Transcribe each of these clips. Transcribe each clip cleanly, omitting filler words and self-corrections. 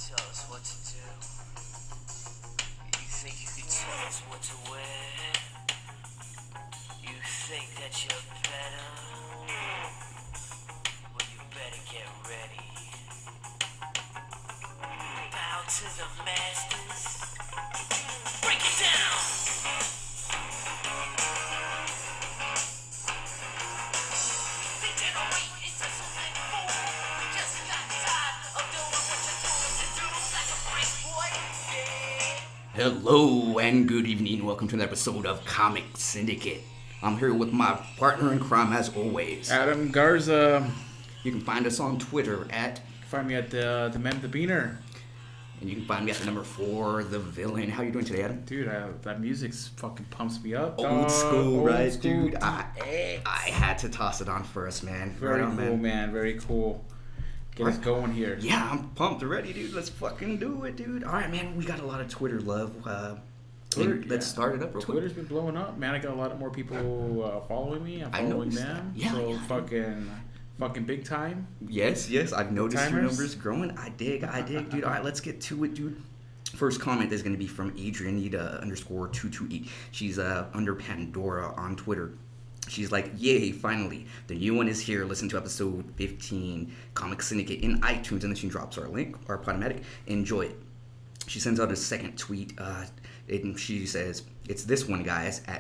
tell us what to do? You think you can tell us what to wear? You think that you're better? Well, you better get ready. Bow to the masters. Break it down! The generation is just something fool. We just got tired of doing what you're doing to do like a break boy. Yeah. Hello and good evening. Welcome to an episode of Comic Syndicate. I'm here with my partner in crime as always. Adam Garza. You can find us on Twitter at, Find me at the Men the Beaner. and you can find me at the number 4, The Villain. How you doing today, Adam? Dude, that music fucking pumps me up. Old dog. school, Old right, school dude? I had to toss it on first, man. Very Right on, cool, man. Very cool. Get us Right. going here. Yeah, I'm pumped already, dude. Let's fucking do it, dude. All right, man. We got a lot of Twitter love. Twitter, Let's start it up real quick. Twitter's been blowing up, man. I got a lot more people following me. I'm I following noticed them. that. Yeah, so yeah. fucking big time. Yes, I've noticed your Timers? numbers growing. I dig, dude. All right, let's get to it, dude. First comment is going to be from Adrianita _228. She's under Pandora on Twitter. She's like, yay, finally. The new one is here. Listen to episode 15, Comic Syndicate in iTunes. And then she drops our link, our Podomatic. Enjoy it. She sends out a second tweet. And she says, it's this one, guys, at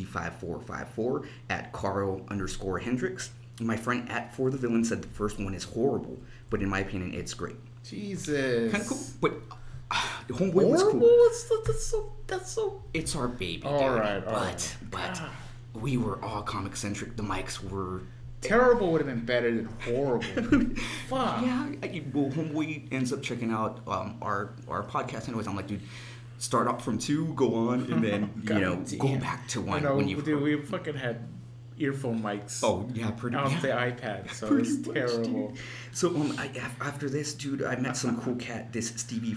Stevie5454, at Carl _Hendricks. My friend at For the Villain said the first one is horrible, but in my opinion, it's great. Jesus. Kind of cool, but Homeboy was cool. Horrible? That's so. It's our baby, All dude. right. But God. we were all comic centric. The mics were. Terrible would have been better than horrible. Fuck. Yeah, well, Homeboy ends up checking out our podcast anyways. I'm like, dude, start up from 2, go on, and then God go damn. back to I 1 know, when you. dude, we fucking had earphone mics. Oh yeah, pretty. Off Yeah. the iPad, so Pretty it's much, terrible. dude. So after this, dude, I met some cool cat. This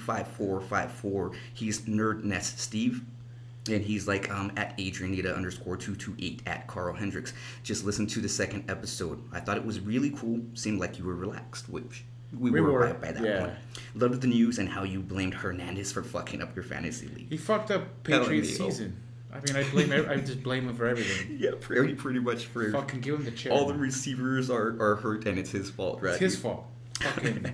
Stevie5454. He's Nerd Nest Steve, and he's like at Adrianita _228 at Carl Hendricks. Just listen to the second episode. I thought it was really cool. Seemed like you were relaxed, which we were by that yeah. point. Loved the news and how you blamed Hernandez for fucking up your fantasy league. He fucked up Telling Patriots me, oh. season. I mean, I just blame him for everything. Yeah, pretty much for Fucking give him the chair. all the receivers are hurt and it's his fault, right? It's his fault. Fucking.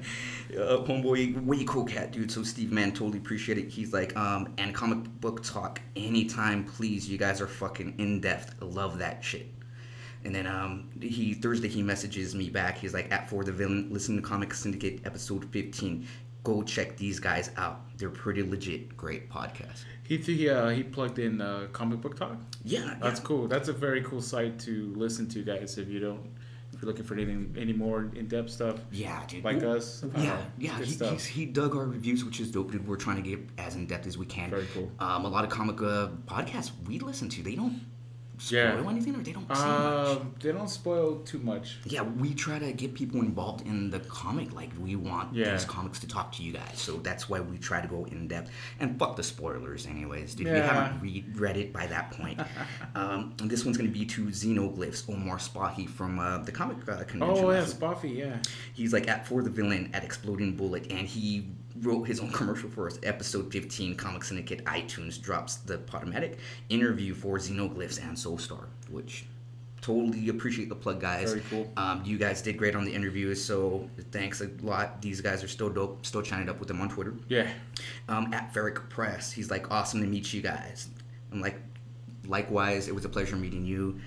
Homeboy, way cool cat, dude. So Steve, man, totally appreciate it. He's like, and comic book talk anytime, please. You guys are fucking in depth. Love that shit. And then Thursday he messages me back. He's like, at For the Villain, listen to Comic Syndicate episode 15. Go check these guys out. They're pretty legit. Great podcast. He plugged in comic book talk. Yeah, That's cool. That's a very cool site to listen to, guys. If you're looking for any more in-depth stuff, Yeah, dude. like us. Yeah. good stuff. He dug our reviews, which is dope, dude. We're trying to get as in depth as we can. Very cool. A lot of comic podcasts we listen to, they don't spoil Yeah. anything, or they don't say much. They don't spoil too much. Yeah, we try to get people involved in the comic. Like, we want Yeah. these comics to talk to you guys. So that's why we try to go in depth. And fuck the spoilers, anyways, dude. We Yeah. haven't read it by that point. And this one's going to be to Xenoglyphs, Omar Spahi from the comic convention. Oh yeah, last week. Spoffy, yeah. He's like at For the Villain at Exploding Bullet, and he wrote his own commercial for us. Episode 15, Comic Syndicate iTunes drops the Podomatic interview for Xenoglyphs and Soulstar, which totally appreciate the plug, guys. Very cool. You guys did great on the interviews, so thanks a lot. These guys are still dope. Still chatting up with them on Twitter. Yeah. At Ferric Press, he's like, awesome to meet you guys. I'm like, likewise, it was a pleasure meeting you.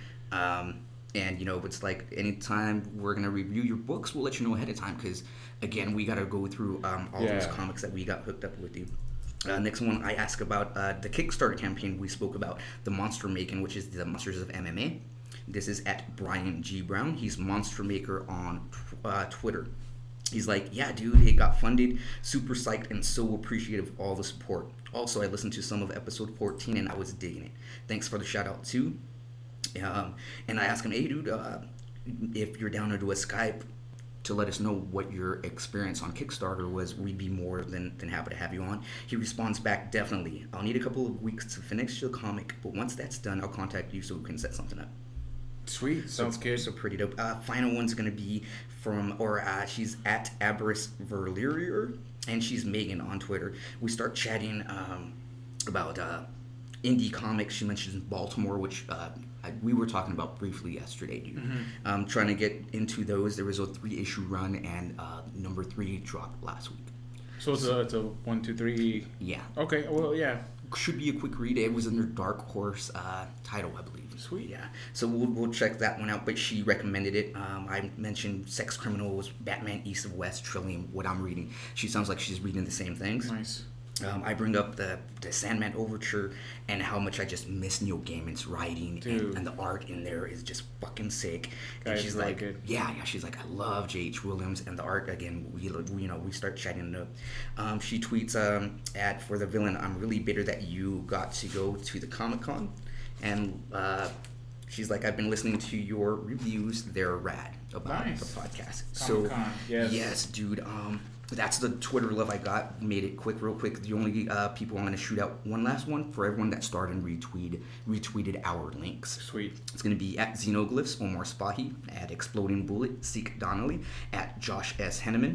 And, it's like anytime we're going to review your books, we'll let you know ahead of time because, again, we got to go through all those comics that we got hooked up with, dude. Next one, I ask about the Kickstarter campaign we spoke about, the Monster Making, which is the Monsters of MMA. This is at Brian G. Brown. He's Monster Maker on Twitter. He's like, yeah, dude, it got funded. Super psyched and so appreciative of all the support. Also, I listened to some of episode 14 and I was digging it. Thanks for the shout out, too. And I asked him, hey, dude, if you're down to do a Skype to let us know what your experience on Kickstarter was, we'd be more than happy to have you on. He responds back, definitely. I'll need a couple of weeks to finish the comic, but once that's done, I'll contact you so we can set something up. Sweet. Sounds good. So pretty dope. Final one's gonna be from, she's at Abris Verlier, and she's Megan on Twitter. We start chatting about indie comics. She mentions Baltimore, which we were talking about briefly yesterday, dude. Trying to get into those. There was a 3-issue run, and number 3 dropped last week. So it's a 1, 2, 3. Yeah. Okay. Well, yeah. Should be a quick read. It was under Dark Horse title, I believe. Sweet. Yeah. So we'll check that one out. But she recommended it. I mentioned Sex Criminals, Batman East of West, Trillium, what I'm reading. She sounds like she's reading the same things. Nice. I bring up the Sandman Overture and how much I just miss Neil Gaiman's writing, and the art in there is just fucking sick. And Guys she's really like, good. yeah, she's like, I love J.H. Williams, and the art again. We start chatting it up. She tweets at For the Villain, I'm really bitter that you got to go to the Comic-Con, and she's like, I've been listening to your reviews. They're rad about Nice. the podcast. Comic-Con, yes. Yes, dude. That's the Twitter love I got. Made it real quick. The only people I'm going to shoot out one last one for everyone that started and retweeted our links. Sweet. It's going to be at Xenoglyphs, Omar Spahi, at Exploding Bullet, Seek Donnelly, at Joshua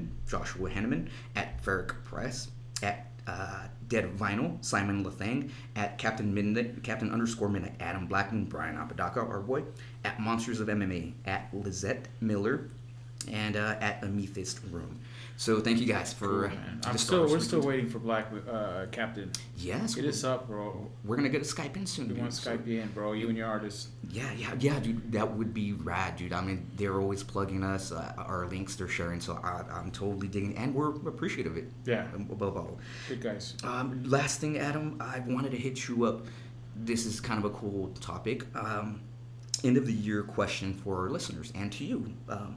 Henneman, at Ferric Press, at Dead Vinyl, Simon Lathang, at Captain Midnight, Captain _Midnight, Adam Blackman, Brian Apodaca, our boy, at Monsters of MMA, at Lizette Miller, and at Amethyst Room. So thank you guys for We're still waiting for Black Captain. Yes, Hit us up, bro. we're gonna get a Skype in soon. We dude. want to Skype you in, bro. You and your artist. Yeah, dude. That would be rad, dude. I mean, they're always plugging us, our links they're sharing, so I'm totally digging, and we're appreciative of it. Yeah. Above all. Good guys. Last thing, Adam, I wanted to hit you up. This is kind of a cool topic. End of the year question for our listeners and to you.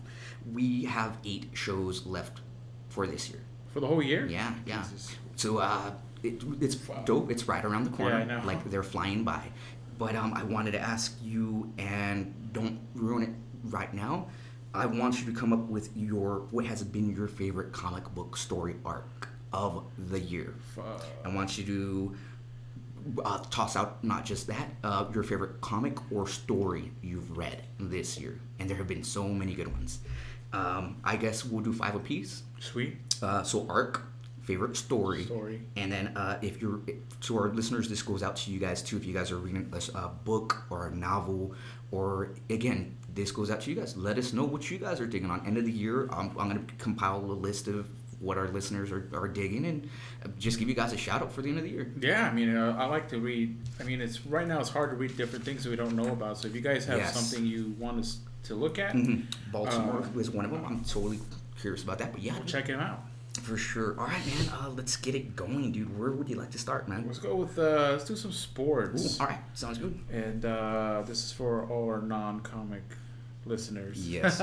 We have 8 shows left for this year. For the whole year? Yeah. Jesus. So it's dope. It's right around the corner. Yeah, I know. Like they're flying by. But I wanted to ask you, and don't ruin it right now. I want you to come up with what has been your favorite comic book story arc of the year. I want you to toss out not just that, your favorite comic or story you've read this year, and there have been so many good ones. I guess we'll do 5 apiece. Sweet. So arc, favorite story, and then if you're to our listeners, this goes out to you guys too. If you guys are reading a book or a novel, or again, this goes out to you guys. Let us know what you guys are digging on. End of the year, I'm gonna compile a list of what our listeners are digging, and just give you guys a shout out for the end of the year. Yeah, I mean, I like to read. I mean, it's right now it's hard to read different things that we don't know about. So if you guys have something you want us to look at, Baltimore is one of them. I'm totally curious about that, but yeah, check it out for sure. All right, man. Let's get it going, dude. Where would you like to start, man? Let's go with let's do some sports. Ooh, all right, sounds good. And this is for all our non-comic listeners. Yes.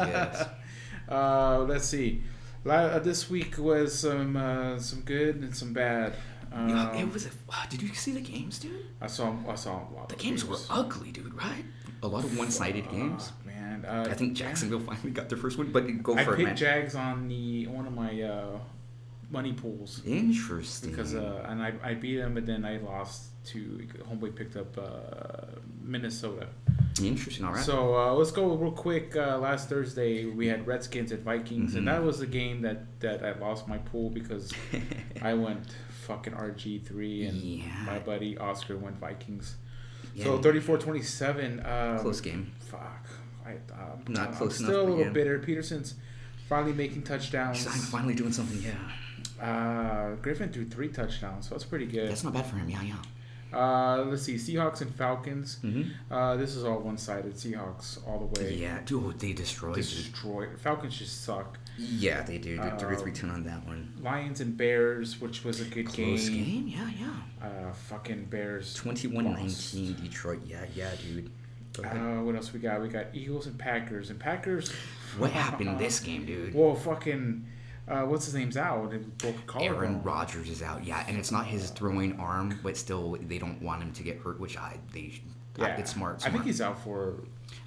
Let's see. This week was some good and some bad. It was. Did you see the games, dude? I saw a lot. The games were ugly, dude. Right? A lot of one-sided games. Man, I think Jacksonville finally got their first one, but go for it, man. I picked Jags on one of my money pools. Interesting. Because and I beat them, but then I lost to Homeboy picked up Minnesota. Interesting. All right. So let's go real quick. Last Thursday we had Redskins at Vikings, and that was the game that I lost my pool because I went fucking RG3 and my buddy Oscar went Vikings. Yeah. So 34-27. Close game. Fuck. Not close enough. Still a little bitter. Peterson's finally making touchdowns. I'm finally doing something. Yeah. Griffin threw 3 touchdowns, so that's pretty good. That's not bad for him. Yeah. Let's see, Seahawks and Falcons. This is all one-sided. Seahawks all the way. Yeah, dude, they destroyed. Falcons just suck. Yeah, they do. 33-10 on that one. Lions and Bears, which was a good Close game. Yeah. Fucking Bears. 21-19 Detroit. Yeah, dude. What else we got? We got Eagles and Packers. And Packers. What happened in this game, dude? Well, fucking. What's his name's out? Aaron Rodgers is out, yeah, and it's not his throwing arm, but still they don't want him to get hurt, which it's smart. I think he's out for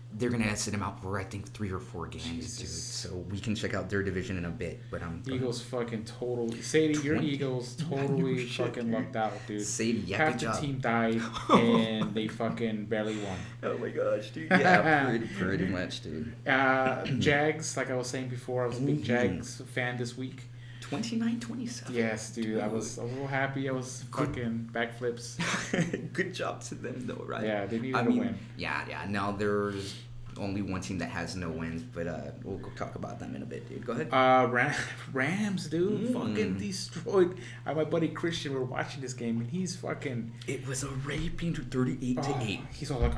they're gonna sit him out for I think 3 or 4 games, Jesus. dude. So we can check out their division in a bit. But Eagles fucking totally. Sadie, your 20. Eagles I know totally shit, fucking dude. lucked out, dude. Sadie, yeah, Half good the job. team died and they fucking barely won. Oh my gosh, dude. Yeah, pretty much, dude. Jags, like I was saying before, I was a big Mhm. Jags fan this week. 29-27. Yes, dude. I was a little happy. I was fucking backflips. Good job to them, though, right? Yeah, they needed I a mean, win. Yeah. Now there's only one team that has no wins, but we'll go talk about them in a bit, dude. Go ahead. Rams, dude, Mm. fucking destroyed. My buddy Christian, we were watching this game, and he's fucking. It was a raping 38-8. He's all like,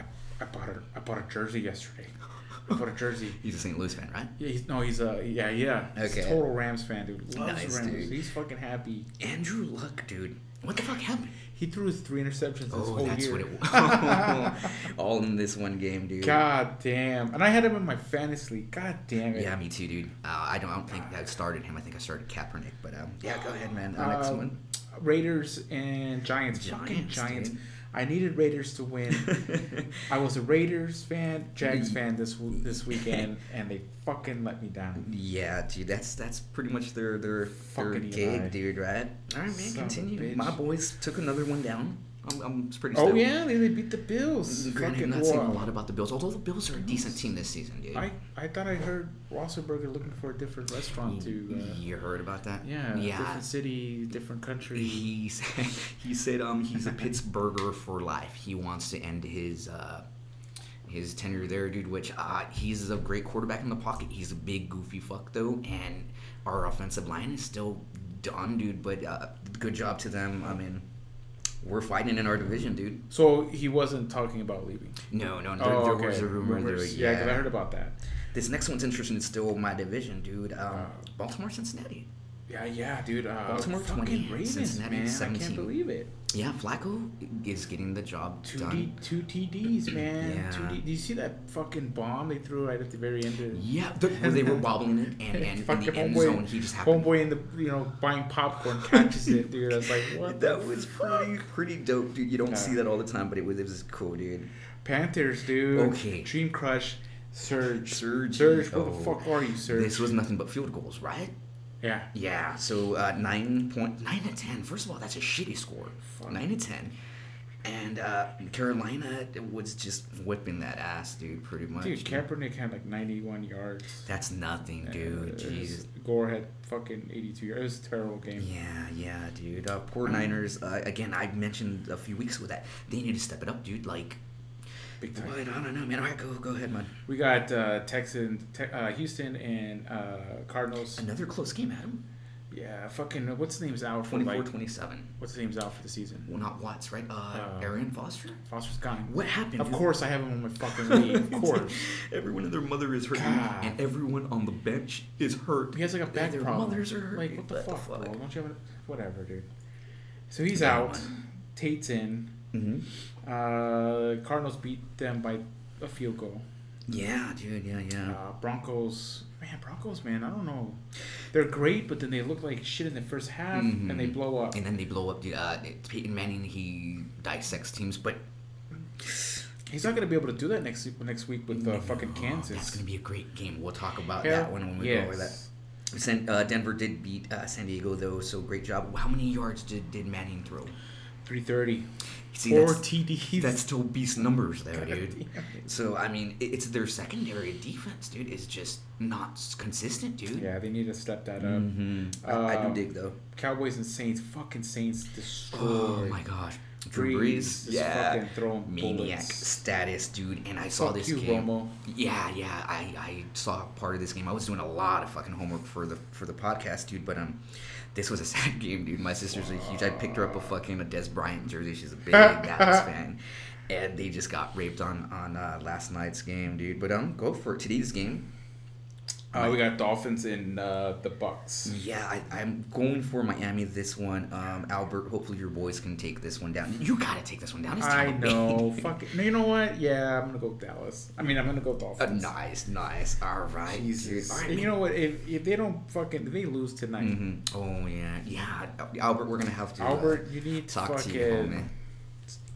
I bought a jersey yesterday. I bought a jersey. He's a St. Louis fan, right? Yeah, he's yeah. He's a Okay. total Rams fan, dude. Loves Nice, Rams. dude. He's fucking happy. Andrew Luck, dude. What the fuck happened? He threw his 3 interceptions this Oh, whole that's year. what it was. All in this one game, dude. God damn. And I had him in my fantasy league. God damn it. Yeah, me too, dude. I don't think I started him. I think I started Kaepernick, but yeah, go ahead, man. Next one. Raiders and Giants. Fucking Giants, Giants. dude. I needed Raiders to win. I was a Raiders fan, Jags fan this weekend, and they fucking let me down. Yeah, dude, that's pretty much their Fucking gig, Eli. dude, right? All right, man, Son of a continue. bitch. My boys took another one down. I'm pretty Oh stoked. yeah, they beat the Bills. Granted, Fucking I'm not saying a wow. lot about the Bills, although the Bills are a decent team this season, dude. I thought I heard Rossenberger looking for a different restaurant to. You heard about that? Yeah, different city, different country. He said he's a Pittsburgher for life. He wants to end his tenure there, dude. Which he's a great quarterback in the pocket. He's a big goofy fuck though, and our offensive line is still done, dude. But good job to them. I mean, we're fighting in our division, dude. So he wasn't talking about leaving. No, there Okay. was a rumor. Rumors. Yeah, because I heard about that. This next one's interesting. It's still my division, dude. Baltimore, Cincinnati. Yeah, dude. Baltimore fucking 20, Ravens, Cincinnati man. 17. I can't believe it. Yeah, Flacco is getting the job done. Two TDs, man. Yeah. 2D. Do you see that fucking bomb they threw right at the very end of? Yeah, where they were wobbling it, and in the Fucking end zone, he just happened. Homeboy in the buying popcorn catches it, dude. I was like, what? That was pretty dope, dude. You don't see that all the time, but it was cool, dude. Panthers, dude. Okay. Dream Crush, Surge. Surge. Where the Oh. fuck are you, Surge? This was nothing but field goals, right? Yeah. Yeah. So 9 to 10. First of all, that's a shitty score. Fuck. 9 to 10. And Carolina was just whipping that ass, dude. Pretty much. Dude, Kaepernick had like 91 yards. That's nothing, dude. Jeez. Gore had fucking 82 yards. It was a terrible game. Yeah, dude. Poor Niners. Again, I mentioned a few weeks ago that they need to step it up, dude. Like, Big time. but I don't know, man. All right, go ahead, man. We got Houston and Cardinals. Another close game, Adam. Yeah, fucking what's his name's out for like 24-27. what's his name's out for the season? Well, not Watts, right? Arian Foster. Foster's gone. What happened? Of dude? course, I have him on my fucking league. Of course, Everyone and their mother is hurt, God. and everyone on the bench is hurt. he has like a back Their problem. mothers are hurt. Like what the fuck, bro? fuck? Don't you have whatever, dude? So he's Yeah, out. man. Tate's in. Mm-hmm. Cardinals beat them by a field goal. Yeah, dude. Yeah. Broncos, man, I don't know. They're great, but then they look like shit in the first half, and they blow up. And then they blow up. Peyton Manning, he dissects teams, but He's not gonna be able to do that next week with fucking Kansas. that's gonna be a great game. We'll talk about Hell, that one when we yes. go over that. Denver did beat San Diego though, so great job. How many yards did Manning throw? 330. See, 4 that's- TDs. That's still beast numbers there, God dude. damn it. So I mean, it's their secondary defense, dude. Is just not consistent, dude. Yeah, they need to step that up. Mm-hmm. I do dig though. Cowboys and Saints, fucking Saints destroyed. Oh my gosh, Drew Brees, just yeah, fucking throwing maniac bullets. status, dude. And I saw Fuck this you, game. Romo. Yeah, I saw part of this game. I was doing a lot of fucking homework for the podcast, dude. But this was a sad game, dude. My sister's a huge. I picked her up a Des Bryant jersey. She's a big Dallas fan, and they just got raped on last night's game, dude. But go for it. Today's game. We got Dolphins and the Bucks. Yeah, I'm going for Miami this one. Albert, hopefully your boys can take this one down. You gotta take this one down. It's I Tampa know. Bay. Fuck it. No, you know what? Yeah, I'm gonna go Dallas. I'm gonna go Dolphins. Nice. All right, Jesus. dude. All right, And you know what? If they don't if they lose tonight, Oh yeah. Albert, we're gonna have to Albert, you need to talk fucking to you, homie.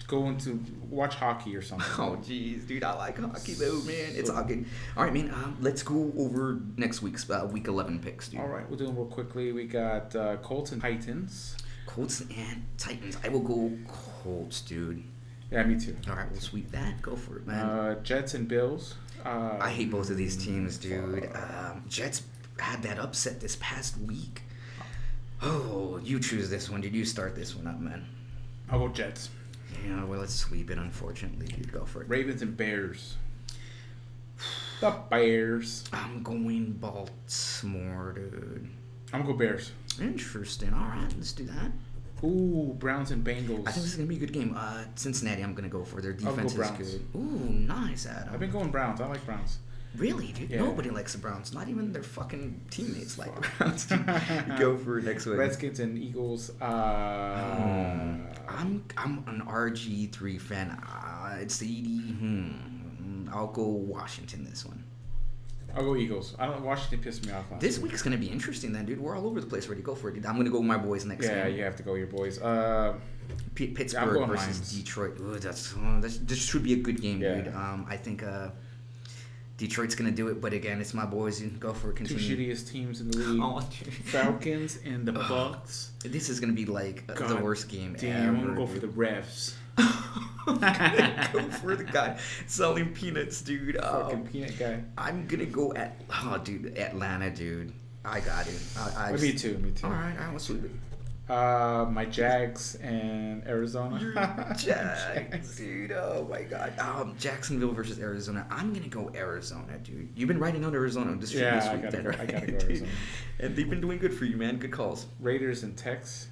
going to watch hockey or something. Oh, jeez, dude, I like hockey though, man. It's all good. All right, man. Let's go over next week's week 11 picks, dude. All right, we'll do them real quickly. We got Colts and Titans. Colts and Titans. I will go Colts, dude. Yeah, me too. All right, we'll sweep that. Go for it, man. Jets and Bills. I hate both of these teams, dude. Jets had that upset this past week. Oh, you choose this one. Did you start this one up, man? I'll go Jets. Yeah, well, let's sweep it, unfortunately, dude. Go for it. Ravens and Bears. The Bears. I'm going Baltimore, dude. I'm going to go Bears. Interesting. All right, let's do that. Ooh, Browns and Bengals. I think this is going to be a good game. Cincinnati, I'm going to go for. Their I'll defense go is Browns. good. Ooh, nice, Adam. I've been going Browns. I like Browns. Really, dude? Yeah. Nobody likes the Browns. Not even their fucking teammates like the Browns. Dude. Go for it next week. Redskins and Eagles. I'm an RG3 fan. It's the I'll go Washington this one. I'll go Eagles. Washington pissed me off last This week. week's gonna be interesting then, dude. We're all over the place. Ready? Go for it, dude. I'm gonna go with my boys next Yeah, game. you have to go your boys. Pittsburgh going versus Lions. Detroit. Ooh, this should be a good game, Yeah. dude. I think Detroit's gonna do it, but again, it's my boys. You go for it. Two Continue. shittiest teams in the league. Oh, dude. Falcons and the Bucks. This is gonna be like the God worst game Damn, ever. I'm gonna go for dude. the refs. I'm gonna go for the guy selling peanuts, dude. Fucking peanut guy. I'm gonna go Atlanta, dude. I got it. Me too. All right, let's sweep it. My Jags and Arizona. Jags, dude. Oh my God. Jacksonville versus Arizona. I'm gonna go Arizona, dude. You've been riding on Arizona. This should be a Yeah, sweep I gotta then, go. right? I gotta go Dude. Arizona. And they've been doing good for you, man. Good calls. Raiders and Tex.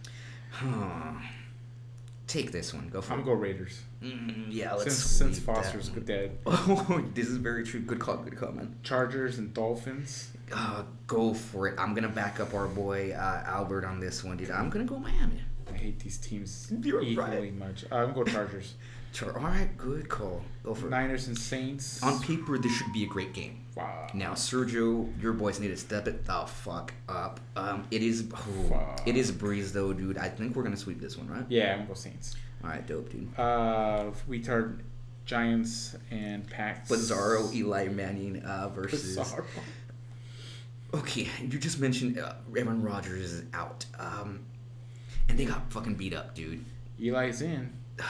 Take this one. Go for I'm it. gonna go Raiders. Yeah, let's Since sweep Foster's that one. dead. Oh, this is very true. Good call, man. Chargers and Dolphins. Go for it. I'm gonna back up our boy Albert on this one, dude. I'm gonna go Miami. I hate these teams You're equally right. much. I'm gonna go Chargers. All right, good call. Go for it. Niners and Saints. On paper, this should be a great game. Wow. Now, Sergio, your boys need to step it the fuck up. It is a breeze though, dude. I think we're gonna sweep this one, right? Yeah, I'm gonna go Saints. All right, dope, dude. Retard Giants and Packs. Bizarro Eli Manning versus. Bizarro. Okay, you just mentioned Aaron Rodgers is out, and they got fucking beat up, dude. Eli's in.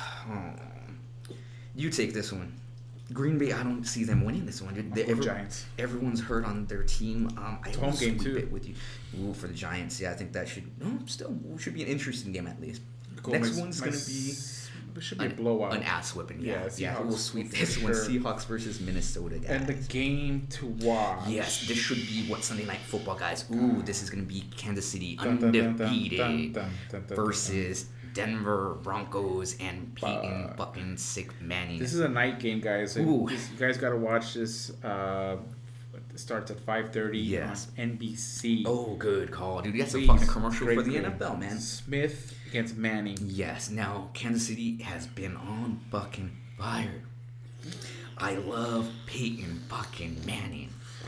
You take this one. Green Bay, I don't see them winning this one, dude. Giants. Everyone's hurt on their team. It's home game too. It with you. Ooh, for the Giants, yeah, I think that should should be an interesting game at least. Cool. Next one's gonna be it should be a blowout. an ass whipping. Yeah, Seahawks we'll sweep for this one. sure. Seahawks versus Minnesota, guys. And the game to watch. Yes, this should be what Sunday Night Football, guys. Ooh, this is gonna be Kansas City Dun, dun, dun, dun, undefeated dun, dun, dun, dun, versus Denver Broncos and Peyton fucking sick Manning. This is a night game, guys. Ooh. You guys got to watch this. It starts at 5:30 Yes. on NBC. Oh, good call, dude. That's a Please, fucking commercial for the great NFL, man. Smith against Manning. Yes. Now, Kansas City has been on fucking fire. I love Peyton fucking Manning.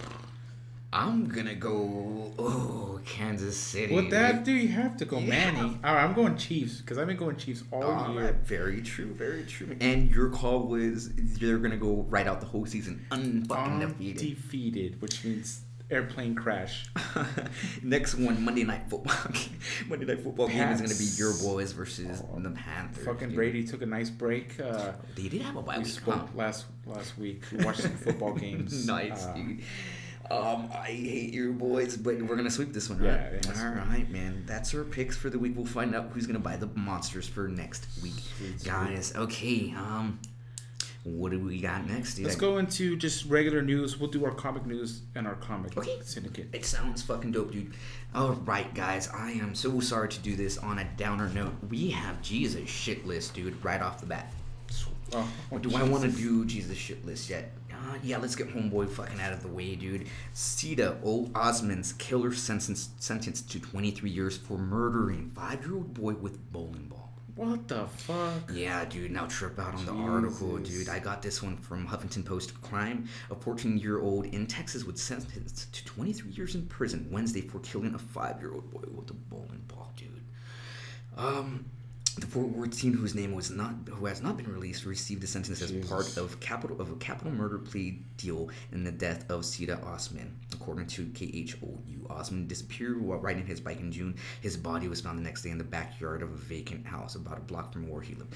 I'm gonna go, Kansas City. With that, dude, you have to go Yeah. Manning. All right, I'm going Chiefs because I've been going Chiefs all year. Right. Very true, very true. And your call was they're gonna go right out the whole season unfucking defeated. Undefeated, which means airplane crash. Next one, Monday Night Football. Monday Night Football game is gonna be Pats. your boys versus the Panthers. Fucking dude. Brady took a nice break. They did have a bye We week. spoke last week. We watched some football games. Nice, dude. I hate your boys, but we're gonna sweep this one, right? Yeah, yeah, All right, man. That's our picks for the week. We'll find out who's gonna buy the monsters for next week, Sweet. guys. Okay. What do we got next? Dude? Let's go into just regular news. We'll do our comic news and our comic Okay. syndicate. It sounds fucking dope, dude. All right, guys. I am so sorry to do this on a downer note. We have Jesus shit list, dude, right off the bat. Do I want to do Jesus shit list yet? Yeah, let's get homeboy fucking out of the way, dude. Sita Osman's killer sentenced to 23 years for murdering 5-year-old boy with bowling ball. What the fuck? Yeah, dude. Now trip out on the article, Jesus. dude. I got this one from Huffington Post. Crime: a 14-year-old in Texas was sentenced to 23 years in prison Wednesday for killing a 5-year-old boy with a bowling ball, dude. The Fort Worth teen who has not been released received a sentence as part of a capital murder plea deal in the death of Sida Osman, according to KHOU. Osman disappeared while riding his bike in June. His body was found the next day in the backyard of a vacant house about a block from where he lived.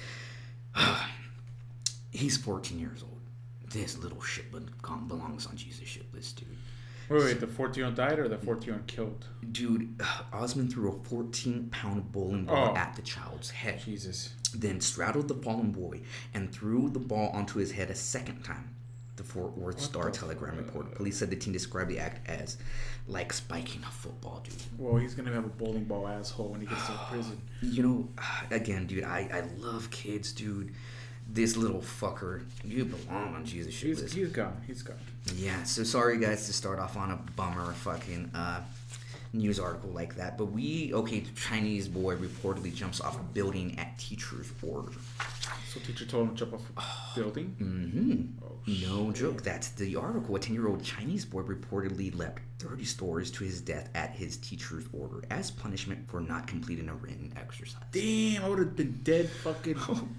He's 14 years old. This little shit belongs on Jesus shit list, dude. Wait, the 14-year-old died or the 14-year-old killed? Dude, Osman threw a 14-pound bowling ball at the child's head. Jesus. Then straddled the fallen boy and threw the ball onto his head a second time. The Fort Worth Star-Telegram reported. Police said the teen described the act as like spiking a football, dude. Well, he's gonna have a bowling ball asshole when he gets to prison. You know, again, dude, I love kids, dude. This little fucker, you belong on Jesus shit list. He's gone. Yeah, so sorry guys to start off on a bummer fucking news article like that. But the Chinese boy reportedly jumps off a building at teacher's order. So teacher told him to jump off a building? Mm-hmm. Oh, no joke. That's the article. A 10-year-old Chinese boy reportedly leapt 30 stories to his death at his teacher's order as punishment for not completing a written exercise. Damn, I would have been dead fucking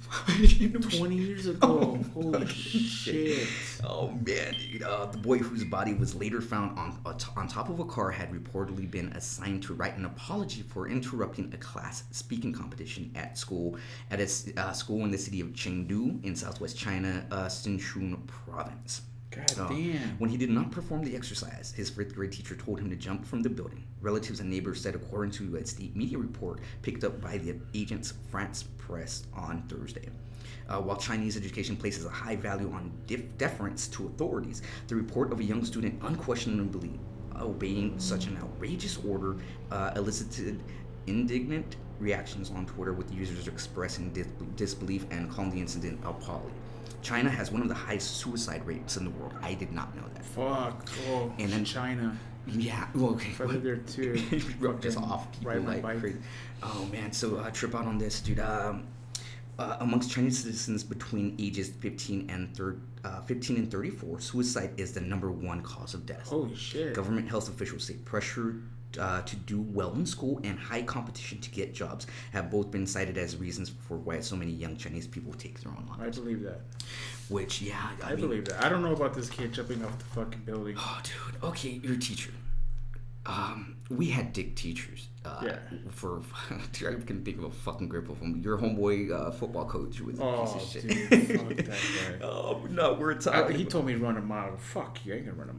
20 years ago. Holy shit. Oh, man, dude. The boy whose body was later found on top of a car had reportedly been assigned to write an apology for interrupting a class speaking competition at school in the city of Chengdu in southwest China, Sichuan province. God damn. When he did not perform the exercise, his 5th grade teacher told him to jump from the building. Relatives and neighbors said, according to a state media report picked up by the Agence France Presse on Thursday. While Chinese education places a high value on deference to authorities, the report of a young student unquestionably obeying such an outrageous order elicited indignant reactions on Twitter, with users expressing disbelief and calling the incident appalling. China has one of the highest suicide rates in the world. I did not know that. Fuck. Oh, and then China. Yeah. Well, okay. I live there too. Just off people like crazy. Oh man. So trip out on this, dude. Amongst Chinese citizens between ages 15 and 34, suicide is the #1 cause of death. Holy shit. Government health officials say pressure to do well in school and high competition to get jobs have both been cited as reasons for why so many young Chinese people take their own lives. I believe that. Which, yeah, I believe that. I don't know about this kid jumping off the fucking building. Oh, dude. Okay, you're a teacher. We had dick teachers. Yeah. I can think of a fucking grip of them. Your homeboy football coach was a piece of shit. Dude, fuck that guy. Oh, no, we're talking. He told me to run a mile. Fuck you, I ain't gonna run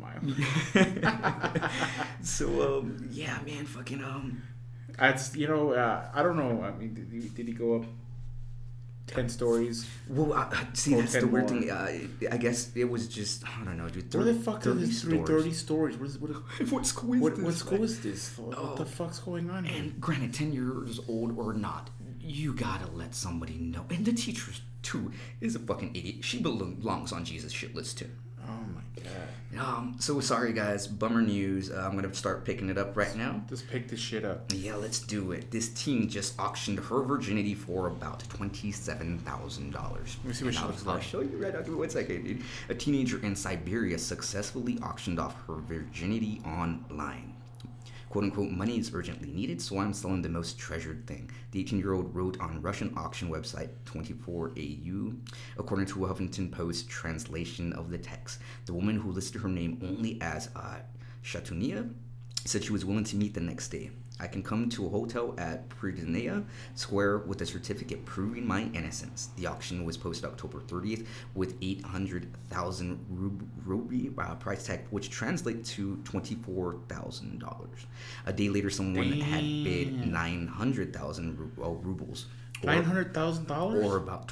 a mile. So, yeah, man, fucking That's I don't know. I mean, did he go up 10 stories? Well, see, that's the weird thing. I guess it was just, I don't know, dude. Where the fuck are these 30 stories? What school is this? What school is this? What the fuck's going on here? And granted, 10 years old or not, you gotta let somebody know. And the teacher, too, is a fucking idiot. She belongs on Jesus shit list, too. Oh my god. So sorry guys, bummer news. I'm gonna start picking it up right now. Just pick this shit up. Yeah, let's do it. This teen just auctioned her virginity for about $27,000. Let me see what she looks like. I'll show you right after 1 second, dude. A teenager in Siberia successfully auctioned off her virginity online. "Quote unquote, money is urgently needed, so I'm selling the most treasured thing," the 18-year-old wrote on Russian auction website 24AU, according to a Huffington Post translation of the text. The woman, who listed her name only as Shatunia, said she was willing to meet the next day. "I can come to a hotel at Pridnaya Square with a certificate proving my innocence." The auction was posted October 30th with 800,000 ruby price tag, which translates to $24,000. A day later, someone had bid 900,000 rubles. $900,000? Or about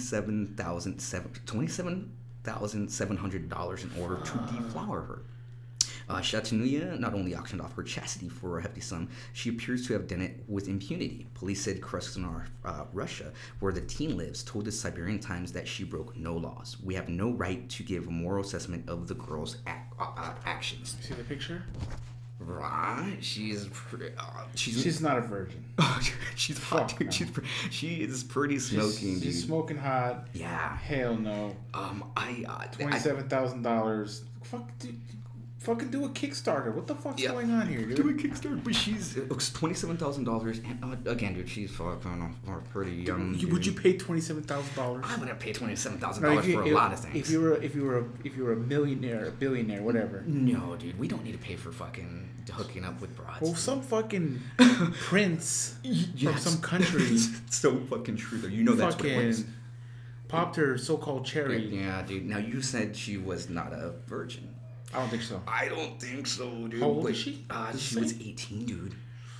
$27,700 in order to deflower her. Shatunia not only auctioned off her chastity for a hefty sum, she appears to have done it with impunity. Police said Krasnodar, Russia, where the teen lives, told the Siberian Times that she broke no laws. "We have no right to give a moral assessment of the girl's actions." See the picture? Right, she's not a virgin. She's hot, dude. No. She is pretty smoking, dude. She's smoking hot. Yeah. Hell no. $27,000. $27,000. Fuck, dude. Fucking do a Kickstarter. What the fuck's Yeah. going on here, dude? Do a Kickstarter, but she's it looks $27,000, and again, dude, she's fucking pretty young. Would you dude. pay $27,000? I wouldn't pay $27,000 No, for a lot of things. If you were a millionaire, a billionaire, whatever. No, dude, we don't need to pay for fucking hooking up with broads. Well, some fucking prince from Yes. some country It's so fucking true, though. You know that's what it was. fucking popped her so-called cherry. Yeah, dude. Now you said she was not a virgin. I don't think so. I don't think so, dude. How old but, is she? Does it She was say? 18, dude.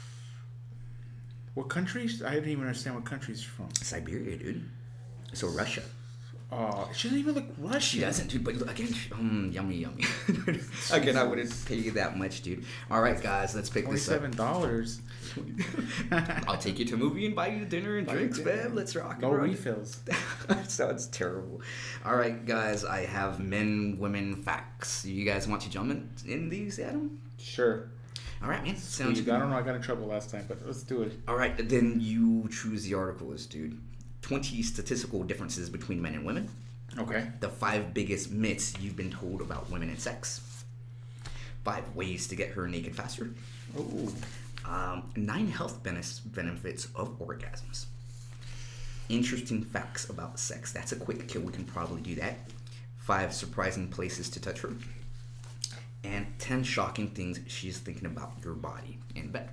What countries? I didn't even understand what countries she's from. Siberia, dude. So Russia. She doesn't even look Russian. She doesn't, dude. But again, yummy. Again, I wouldn't pay you that much, dude. All right, guys, let's pick this up. $27. I'll take you to a movie and buy you dinner and Buy you drinks, dinner. babe. Let's rock. No and roll. refills. Sounds terrible. All right, guys, I have men, women facts. You guys want to jump in these, Adam? Sure. All right, man. Sounds Sweet. good. I don't know. I got in trouble last time, but let's do it. All right, then you choose the articles, dude. 20 statistical differences between men and women. Okay. The 5 biggest myths you've been told about women and sex. 5 ways to get her naked faster. Ooh. 9 health benefits of orgasms. Interesting facts about sex. That's a quick kill. We can probably do that. 5 surprising places to touch her. And 10 shocking things she's thinking about your body in bed.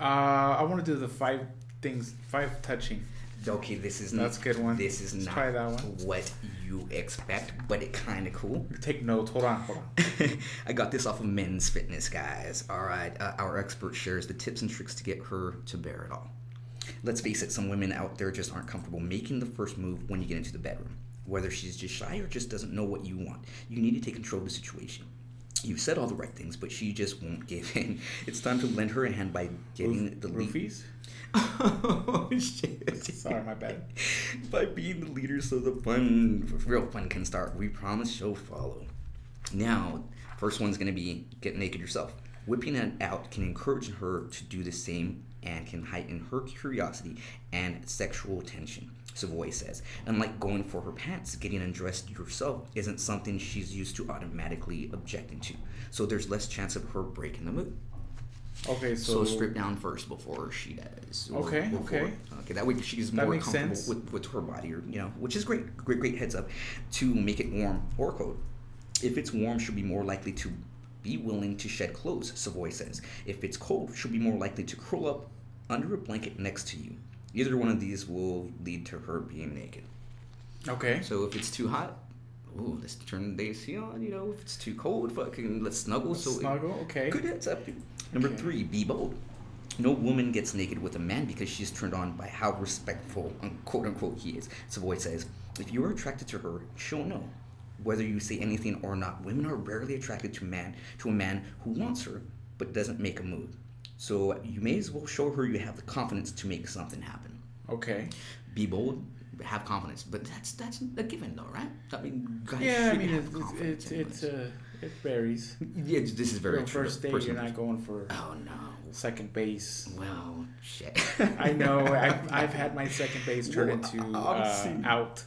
I want to do the 5 touching. Okay, this is That's a good one. This is Let's not try that one. what you expect, but it kind of cool. Take notes. Hold on. I got this off of Men's Fitness, guys. All right, our expert shares the tips and tricks to get her to bear it all. Let's face it, some women out there just aren't comfortable making the first move when you get into the bedroom. Whether she's just shy or just doesn't know what you want, you need to take control of the situation. You've said all the right things, but she just won't give in. It's time to lend her a hand by getting the lead. Roofies? Oh, shit. Sorry, my bad. By being the leader so the real fun can start. We promise she'll follow. Now, first one's going to be get naked yourself. Whipping it out can encourage her to do the same and can heighten her curiosity and sexual tension, Savoy says. Unlike going for her pants, getting undressed yourself isn't something she's used to automatically objecting to. So there's less chance of her breaking the mood. Okay, So strip down first before she does. Okay. Okay. That way she's That more makes comfortable sense. with her body, or which is great heads up to make it warm or cold. If it's warm, she'll be more likely to be willing to shed clothes, Savoy says. If it's cold, she'll be more likely to curl up under a blanket next to you. Either one of these will lead to her being naked. Okay. So if it's too hot, let's turn the AC on. If it's too cold, fucking let's snuggle. Snuggle, okay. Good heads up, dude. Number 3, be bold. No woman gets naked with a man because she's turned on by how respectful, quote unquote, he is. Savoy says, if you are attracted to her, she'll know. Whether you say anything or not, women are rarely attracted to a man who wants her but doesn't make a move. So you may as well show her you have the confidence to make something happen. Okay. Be bold, have confidence, but that's a given though, right? I mean, guys Yeah, I should mean, have confidence anyways. it varies. Yeah, this is very true. First date, you're not going for Oh no. second base. Well, shit. I know. I've had my second base turn into out.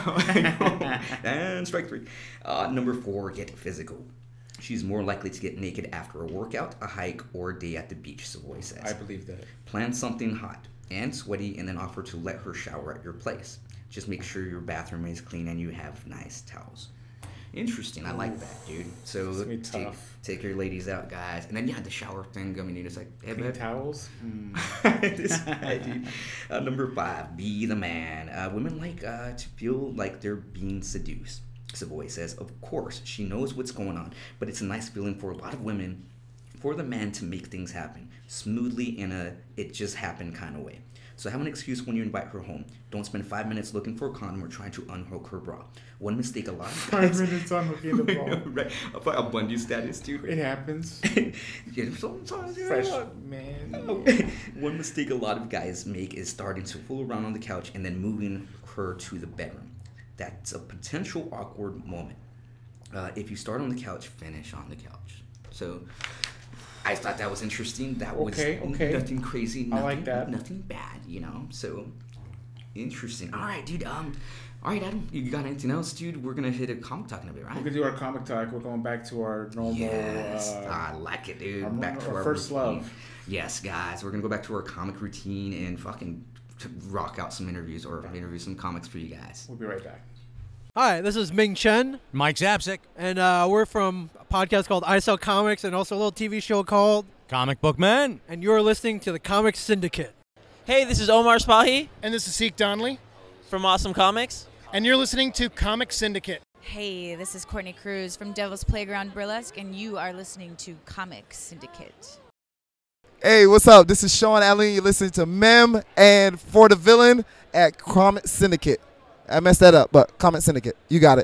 And strike 3. Number 4, get physical. She's more likely to get naked after a workout, a hike, or a day at the beach, Savoy says. I believe that. Plan something hot and sweaty and then offer to let her shower at your place. Just make sure your bathroom is clean and you have nice towels. Interesting. I like that, dude. So It's gonna be tough. take your ladies out, guys. And then, the shower thing. I mean, it's like, hey, Clean babe. towels? This guy, dude. Number 5, be the man. Women like to feel like they're being seduced, Savoy says. Of course, she knows what's going on, but it's a nice feeling for a lot of women for the man to make things happen smoothly in a it just happened kind of way. So have an excuse when you invite her home. Don't spend 5 minutes looking for a condom or trying to unhook her bra. One mistake a lot of guys... 5 minutes on hooking the ball. Right. A Bundy status, dude. It happens. Sometimes, Fresh man. One mistake a lot of guys make is starting to fool around on the couch and then moving her to the bedroom. That's a potential awkward moment. If you start on the couch, finish on the couch. So I thought that was interesting. That was Okay. nothing crazy. I like that. Nothing bad, So Interesting. All right, dude. All right, Adam. You got anything else, dude? We're gonna hit a comic talk in a bit, right? We're gonna do our comic talk. We're going back to our normal. Yes, I like it, dude. Back to our first routine. love. Yes, guys. We're gonna go back to our comic routine and fucking rock out some interviews or interview some comics for you guys. We'll be right back. Hi, this is Ming Chen, Mike Zapsik, and we're from a podcast called I Sell Comics and also a little TV show called Comic Book Man. And you're listening to the Comic Syndicate. Hey, this is Omar Spahi And this is Seek Donnelly. from Awesome Comics. And you're listening to Comic Syndicate. Hey, this is Courtney Cruz from Devil's Playground Burlesque, and you are listening to Comic Syndicate. Hey, what's up? This is Sean Allen. You're listening to Mem and For the Villain at Comic Syndicate. I messed that up, but Comic Syndicate. You got it.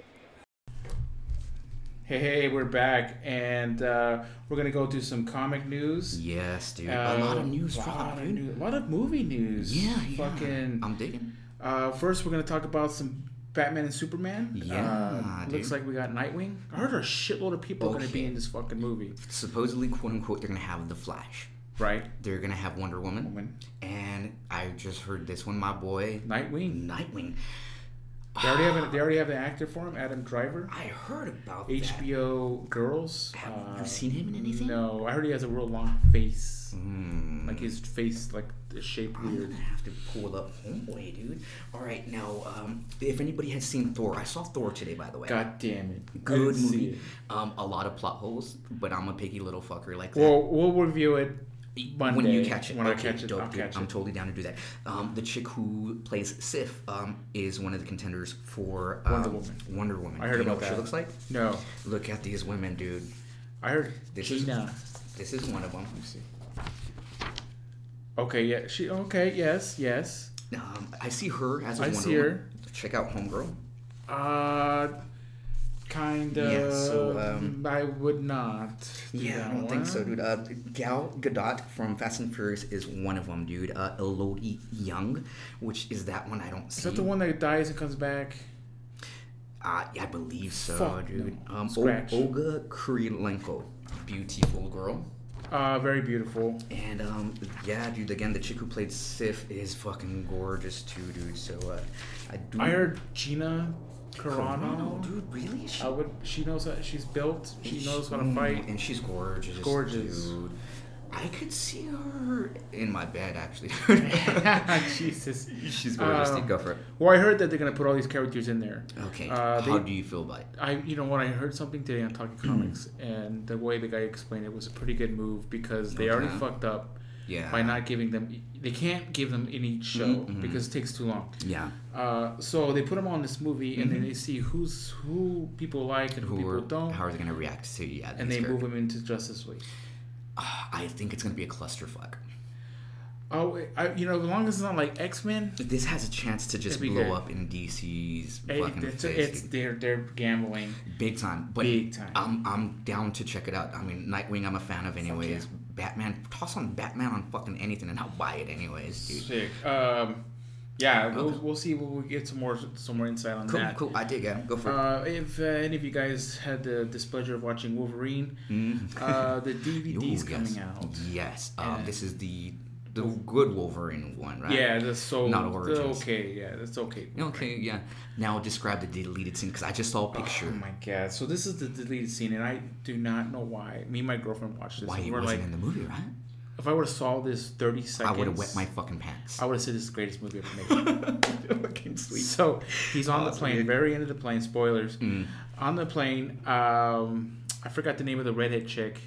Hey, we're back, and we're going to go do some comic news. Yes, dude. A lot of news A dropped, dude. a lot of movie news. Yeah. Fucking. I'm digging. First, we're going to talk about some Batman and Superman. Yeah, looks like we got Nightwing. I heard a shitload of people are going to be in this fucking movie. Supposedly, quote unquote, they're gonna have the Flash. Right. They're gonna have Wonder Woman. And I just heard this one, my boy. Nightwing. They already have an actor for him, Adam Driver. I heard about HBO Girls. Have you seen him in anything? No, I heard he has a real long face. Like his face, like the shape I'm weird. gonna have to pull up Homeboy, dude. All right, now, if anybody has seen Thor, I saw Thor today, by the way. God damn it! Good I didn't see movie. it. A lot of plot holes, but I'm a picky little fucker like that. Well, we'll review it Monday. When you catch it. When Okay, I catch it, dope, I'll dude. catch I'm it. totally down to do that. The chick who plays Sif is one of the contenders for Wonder Woman. I heard Do you know about what that. she looks like? No. Look at these women, dude. I heard This Gina. This is one of them. Let me see. Okay, yeah. Yes. I see her as a I Wonder see Woman. her. Check out Homegirl. Kind of. Yeah, so, I would not. Yeah, I don't think so, dude. Gal Gadot from Fast and Furious is one of them, dude. Elodie Young, which is that one I don't see. Is that the one that dies and comes back? I believe so, Fuck dude. no. Scratch. Olga Kurilenko, beautiful girl. Very beautiful. And yeah, dude. Again, the chick who played Sif is fucking gorgeous too, dude. So I heard Gina Carano. Dude, really? She knows how she's built. She knows how to fight, and she's gorgeous. Gorgeous. Dude. I could see her in my bed, actually. Jesus. She's gorgeous. Dude. Go for it. Well, I heard that they're gonna put all these characters in there. Okay. How do you feel about it? You know what? I heard something today on Talking Comics, and the way the guy explained it was a pretty good move because they already fucked up. Yeah. By not giving them, they can't give them in each show because it takes too long. Yeah. So they put them on this movie, and then they see who people like and who people don't. How are they gonna react to and they move them into Justice League. I think it's gonna be a clusterfuck. Oh, as long as it's not like X-Men. This has a chance to just blow up in DC's fucking face. They're gambling big time. But big time. I'm down to check it out. I mean, Nightwing, I'm a fan of anyways. Yeah. Batman, toss on Batman on fucking anything, and I'll buy it anyways, dude. Sick. Yeah, we'll see. We'll get some more insight on that. Cool. I dig it. Go for it. If any of you guys had the displeasure of watching Wolverine, the DVD's coming out. Yes. This is the good Wolverine one, right? Yeah, not Origins. That's okay. Okay, yeah. Now describe the deleted scene because I just saw a picture. Oh my god! So this is the deleted scene, and I do not know why. Me and my girlfriend watched this. Why he we're wasn't like, in the movie, right? If I would have saw this 30 seconds, I would have wet my fucking pants. I would have said this is the greatest movie ever made. Fucking sweet. So he's on the plane, very end of the plane. Spoilers. On the plane, I forgot the name of the redhead chick.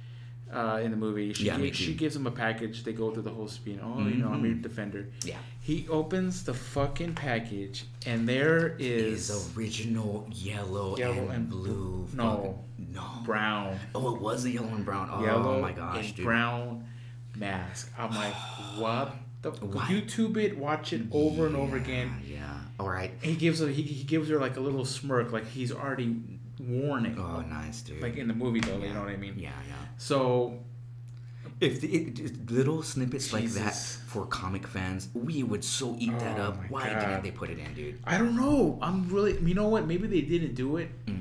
In the movie, she gives him a package. They go through the whole spiel. I'm your defender. Yeah. He opens the fucking package, and there is original yellow and blue. No, brown. Oh, it was the yellow and brown. Yellow oh my gosh, and dude. brown mask. I'm like, what? YouTube it, watch it over and over again. Yeah. All right. He gives her like a little smirk, like he's already worn it. Oh, nice, dude. Like in the movie, though, you know what I mean? Yeah. So, if little snippets like that for comic fans, we would so eat that up. Why didn't they put it in, dude? I don't know. I'm really, you know what? Maybe they didn't do it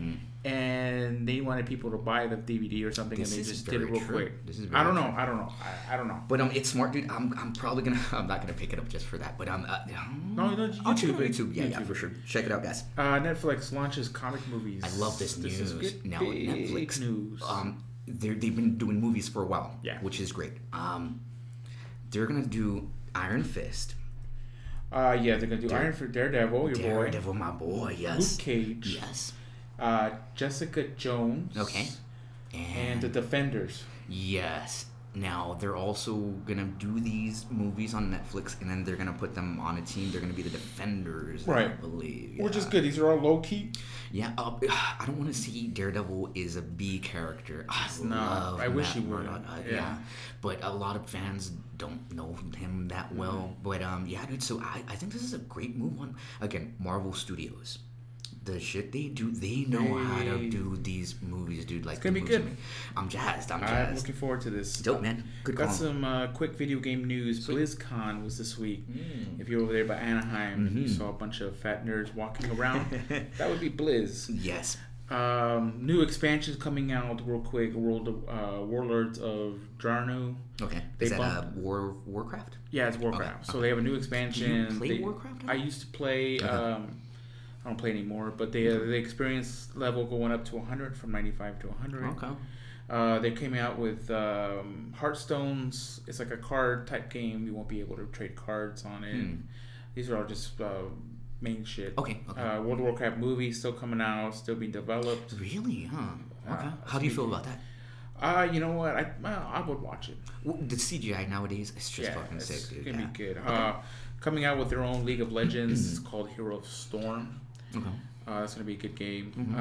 and they wanted people to buy the DVD or something, This and they is just did it very real true. quick. This is I very don't know. true. I don't know. I don't know. But it's smart, dude. I'm probably gonna. I'm not gonna pick it up just for that. But No, I'll check it YouTube out on it. YouTube. Yeah, YouTube for it. sure. Check it out, guys. Netflix launches comic movies. I love this news. This is good, Now big Netflix, news. they've been doing movies for a while, Yeah. which is great. They're gonna do Iron Fist. Yeah, they're gonna do Iron for Daredevil, your Daredevil, my boy, yes. Luke Cage. Yes. Jessica Jones. Okay. And the Defenders. Yes. Now they're also gonna do these movies on Netflix, and then they're gonna put them on a team. They're gonna be the Defenders, Right. I believe. Which is Yeah. good. These are all low key. Yeah, I don't want to see Daredevil is a B character. I wish he would. Yeah, but a lot of fans don't know him that well. But yeah, dude. So I think this is a great move on again Marvel Studios. The shit they do, they know how to do these movies, dude. Like, It's gonna the be movies good. they make. I'm jazzed. I'm looking forward to this. Dope, man. Good call. Got some quick video game news. BlizzCon was this week. If you're over there by Anaheim, you saw a bunch of fat nerds walking around. That would be Blizz. Yes. New expansions coming out real quick. Warlords of Draenor. Okay. They Is that bumped- Warcraft? Yeah, it's Warcraft. Okay. So they have a new expansion. Do you play Warcraft? I used to play. I don't play anymore, but the experience level going up to 100 from 95 to 100. Okay. They came out with Hearthstones. It's like a card type game. You won't be able to trade cards on it. These are all just main shit. Okay. World of Warcraft movie still coming out, still being developed. Really? Huh. Okay. How do you feel about that? You know what? I would watch it. Well, the CGI nowadays is just fucking it's sick, dude. gonna be good. Okay. Coming out with their own League of Legends. It's called Hero of Storm. Okay. That's gonna be a good game.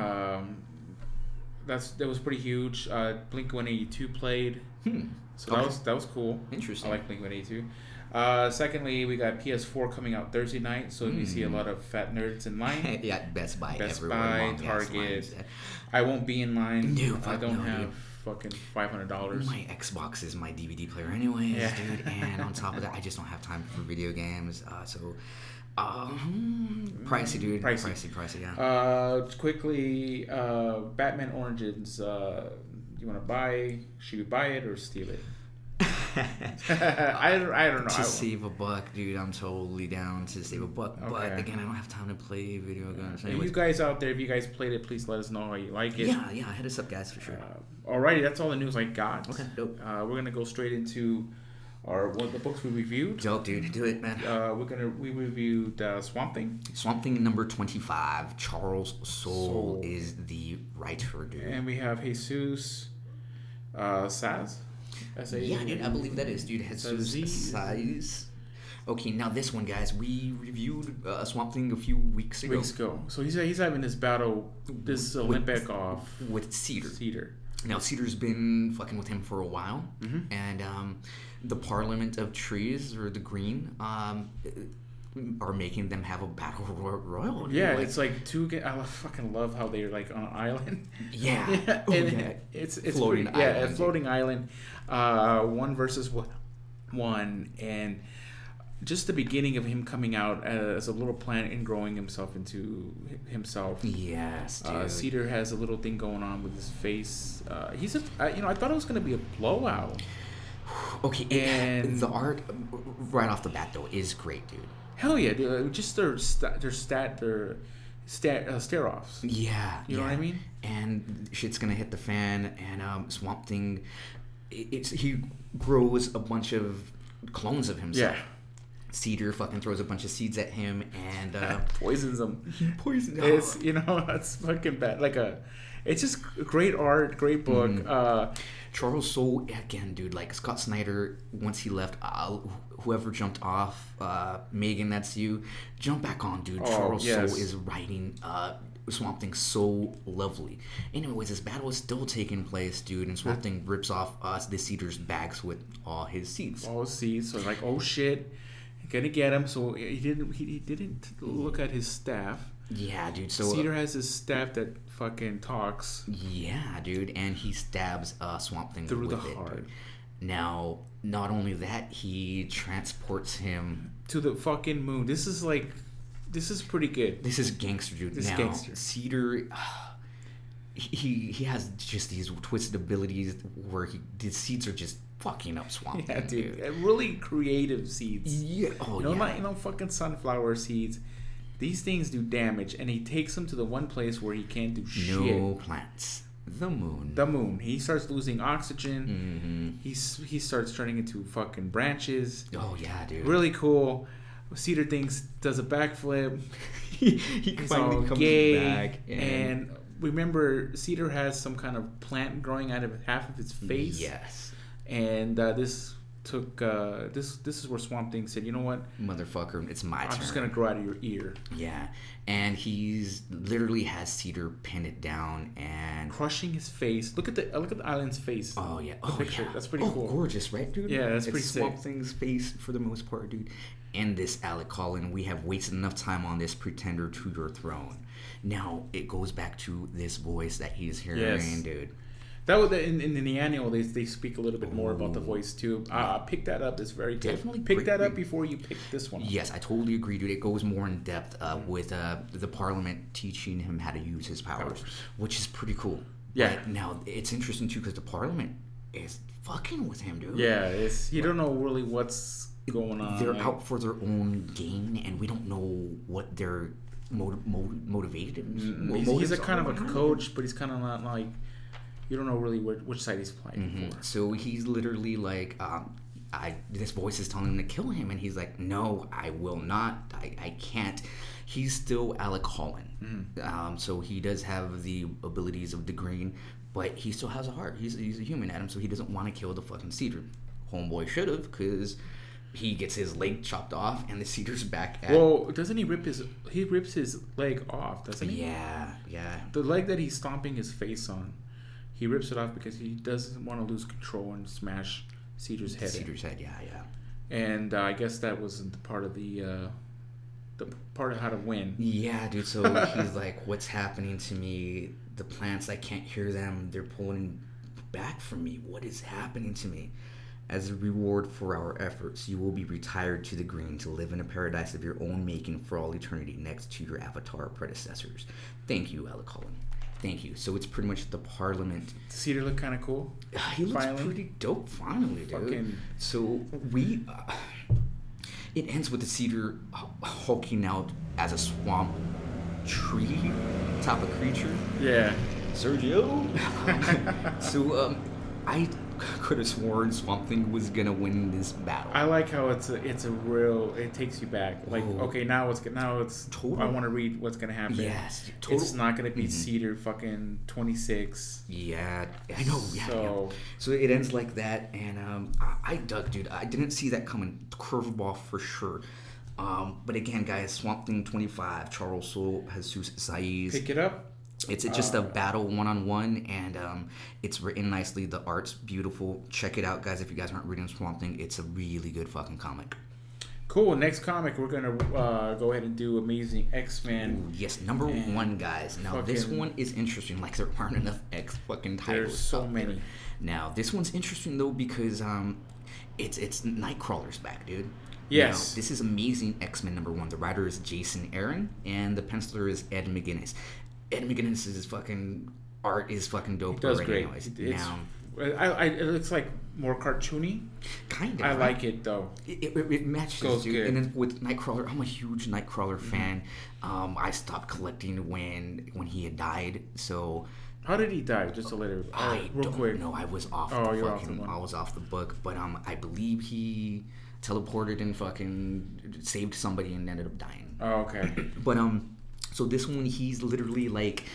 That was pretty huge. Blink-182 played, so that was cool. Interesting. I like Blink-182. Secondly, we got PS4 coming out Thursday night, so you see a lot of fat nerds in line. Yeah, Best Buy, Best everywhere. Buy, Long-ass Target. lines. I won't be in line. No, I fuck don't no, have dude. fucking $500. My Xbox is my DVD player anyways, Yeah. dude. And on top of that, I just don't have time for video games. Pricey, dude. Pricey, yeah. Quickly, Batman Origins. You want to buy? Should you buy it or steal it? I don't know. To save a buck, dude, I'm totally down to save a buck. But Okay. again, I don't have time to play video games. You guys out there, if you guys played it, please let us know how you like it. Yeah, hit us up, guys, for sure. Alrighty, that's all the news I got. Okay, dope. We're gonna go straight into one of the books we reviewed. Dope, dude. Do it, man. We reviewed Swamp Thing. Swamp Thing number 25. Charles Soule is the writer, dude. And we have Jesus Saz. Yeah, dude, I believe that is, dude. Jesus Size. Okay, now this one, guys. We reviewed Swamp Thing a few weeks ago. So he's having this battle, this Olympic off with Cedar. Cedar. Now Cedar's been fucking with him for a while, and the Parliament of Trees, or the Green, are making them have a battle royal. Yeah, it's like two. I fucking love how they're like on an island. Yeah, It's floating pretty, island. a floating island. One versus one, and just the beginning of him coming out as a little plant and growing himself into himself. Yes, dude. Cedar has a little thing going on with his face. He's I thought it was gonna be a blowout. Okay, and the art right off the bat though is great, dude. Hell yeah, dude. Just their stare offs. Yeah, you know what I mean. And shit's gonna hit the fan, and Swamp Thing, he grows a bunch of clones of himself. Yeah. Cedar fucking throws a bunch of seeds at him and poisons them. He poisons. It's that's fucking bad. It's just great art, great book. Charles Soule again, dude. Like Scott Snyder, once he left, whoever jumped off, Megan, that's you. Jump back on, dude. Charles Soule is writing Swamp Thing so lovely. Anyways, this battle is still taking place, dude, and Swamp Thing rips off the Cedar's bags with all his seeds. All his seeds. So like, oh shit, gonna get him. So he didn't look at his staff. Yeah, dude. So Cedar has his staff that fucking talks. Yeah, dude, and he stabs Swamp Thing through with the it, heart. Dude. Now, not only that, he transports him to the fucking moon. This is pretty good. This is gangster, dude. This now, gangster. Cedar, he has just these twisted abilities where the seeds are just fucking up Swamp Yeah, Thing, dude. Really creative seeds. Yeah. Oh, You know, yeah. not, fucking sunflower seeds. These things do damage, and he takes them to the one place where he can't do shit. No plants. The moon. The moon. He starts losing oxygen. Mm-hmm. He starts turning into fucking branches. Oh, yeah, dude. Really cool. Cedar does a backflip. he He's finally all comes gay. back. And remember, Cedar has some kind of plant growing out of half of his face. Yes. And this took this is where Swamp Thing said, you know what, Motherfucker, it's my turn. I'm just gonna grow out of your ear. Yeah, and he's literally has Cedar pin it down and Crushing his face. Look at the island's face. oh yeah, The picture. yeah. That's pretty cool. Gorgeous, right, dude? Yeah, that's it's pretty Swamp sick. Thing's face for the most part, dude. And this Alec Collin, we have wasted enough time on this pretender to your throne. Now it goes back to this voice that he's hearing, Yes. dude. That was in the annual. They speak a little bit more about the voice too. Pick that up. It's very good. Definitely pick great that up read. before you pick this one up. Yes, I totally agree, dude. It goes more in depth with the Parliament teaching him how to use his powers, which is pretty cool. Yeah. But now it's interesting too because the Parliament is fucking with him, dude. Yeah, you don't know really what's going on. They're out for their own gain, and we don't know what their motivated. He's a kind of a coach, but he's kind of not like. You don't know really which side he's playing for. So he's literally like, this voice is telling him to kill him, and he's like, no, I will not. I can't. He's still Alec Collin. So he does have the abilities of the green, but he still has a heart. He's a human, Adam, so he doesn't want to kill the fucking Cedar. Homeboy should have, because he gets his leg chopped off, and the Cedar's back at... Well, doesn't he he rips his leg off, doesn't he? Yeah. The leg that he's stomping his face on, he rips it off because he doesn't want to lose control and smash Cedar's head. Yeah. And I guess that wasn't part of the part of how to win. Yeah, dude. So he's like, "What's happening to me? The plants, I can't hear them. They're pulling back from me. What is happening to me?" As a reward for our efforts, you will be retired to the green to live in a paradise of your own making for all eternity next to your avatar predecessors. Thank you, Alec Collin. Thank you. So it's pretty much the Parliament. Does Cedar look kind of cool? He looks Finally? pretty dope, finally, dude. Fucking- So it ends with the Cedar hulking out as a swamp tree type of creature. Yeah. Sergio. I could have sworn Swamp Thing was gonna win this battle. I like how it's a real. It takes you back. Like, Oh. okay, now it's Total. I want to read what's gonna happen. Yes, It's total. not gonna be Cedar fucking 26. Yeah, I know. Yeah, So- yeah. So it ends like that, and I dug, dude. I didn't see that coming. Curveball for sure. But again, guys, Swamp Thing 25, Charles Soule, Jesus Saiz. Pick it up. It's just a battle one-on-one, and it's written nicely. The art's beautiful. Check it out, guys. If you guys aren't reading Swamp Thing, it's a really good fucking comic. Cool. Next comic, we're gonna go ahead and do Amazing X-Men. Ooh, yes, number And one, guys. Now this fucking- one is interesting. Like there aren't enough X fucking titles. There's so out there. many. Now this one's interesting though because it's Nightcrawler's back, dude. Yes. Now, this is Amazing X-Men number one. The writer is Jason Aaron, and the penciler is Ed McGuinness. Ed McGuinness's fucking art is fucking dope. It does already great. anyways. It's, Now, it looks like more cartoony. kind of. I right? like it though. It matches, Goes dude. good. And then with Nightcrawler, I'm a huge Nightcrawler fan. I stopped collecting when he had died. So How did he die? Just a little I real don't quick. know. I was off. Oh, the you're off fucking, the one. I was off the book, but I believe he teleported and fucking saved somebody and ended up dying. Oh, okay. But so this one, he's literally like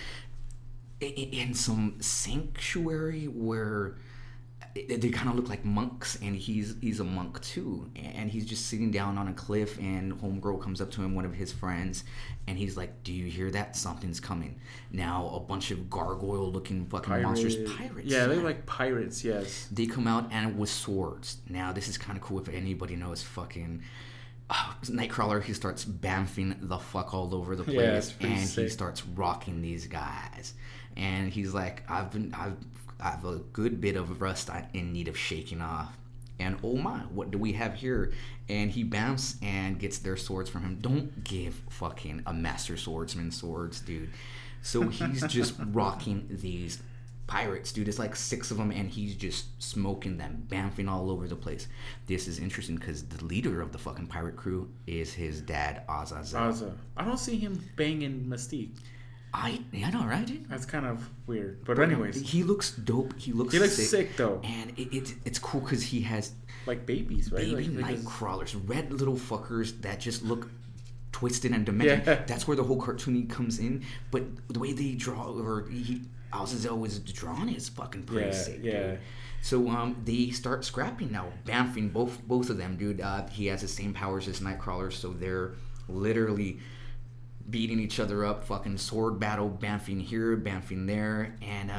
in some sanctuary where they kind of look like monks, and he's a monk too, and he's just sitting down on a cliff, and homegirl comes up to him, one of his friends, and he's like, "Do you hear that? Something's coming." Now a bunch of gargoyle looking fucking monsters, pirates. Yeah, they're like pirates. Yes. They come out and with swords. Now this is kind of cool if anybody knows fucking Nightcrawler. He starts bamfing the fuck all over the Yeah, it's place, pretty and he sick. starts rocking these guys. And he's like, I've a good bit of rust in need of shaking off. And oh my, what do we have here? And he bounces and gets their swords from him. Don't give fucking a master swordsman swords, dude. So he's just rocking these pirates, dude. It's like 6 of them, and he's just smoking them, bamfing all over the place. This is interesting because the leader of the fucking pirate crew is his dad, Azazel. Azza. I don't see him banging Mystique. I know, right, dude? That's kind of weird. But anyways, he looks dope. He looks sick though, and it's cool because he has like babies, right? baby like night crawlers, red little fuckers that just look twisted and demented. Yeah. That's where the whole cartoony comes in. But the way they draw, Azazel was drawn is fucking pretty sick, dude. So they start scrapping now, bamfing both of them, dude. He has the same powers as Nightcrawler, so they're literally beating each other up, fucking sword battle, bamfing here, bamfing there, and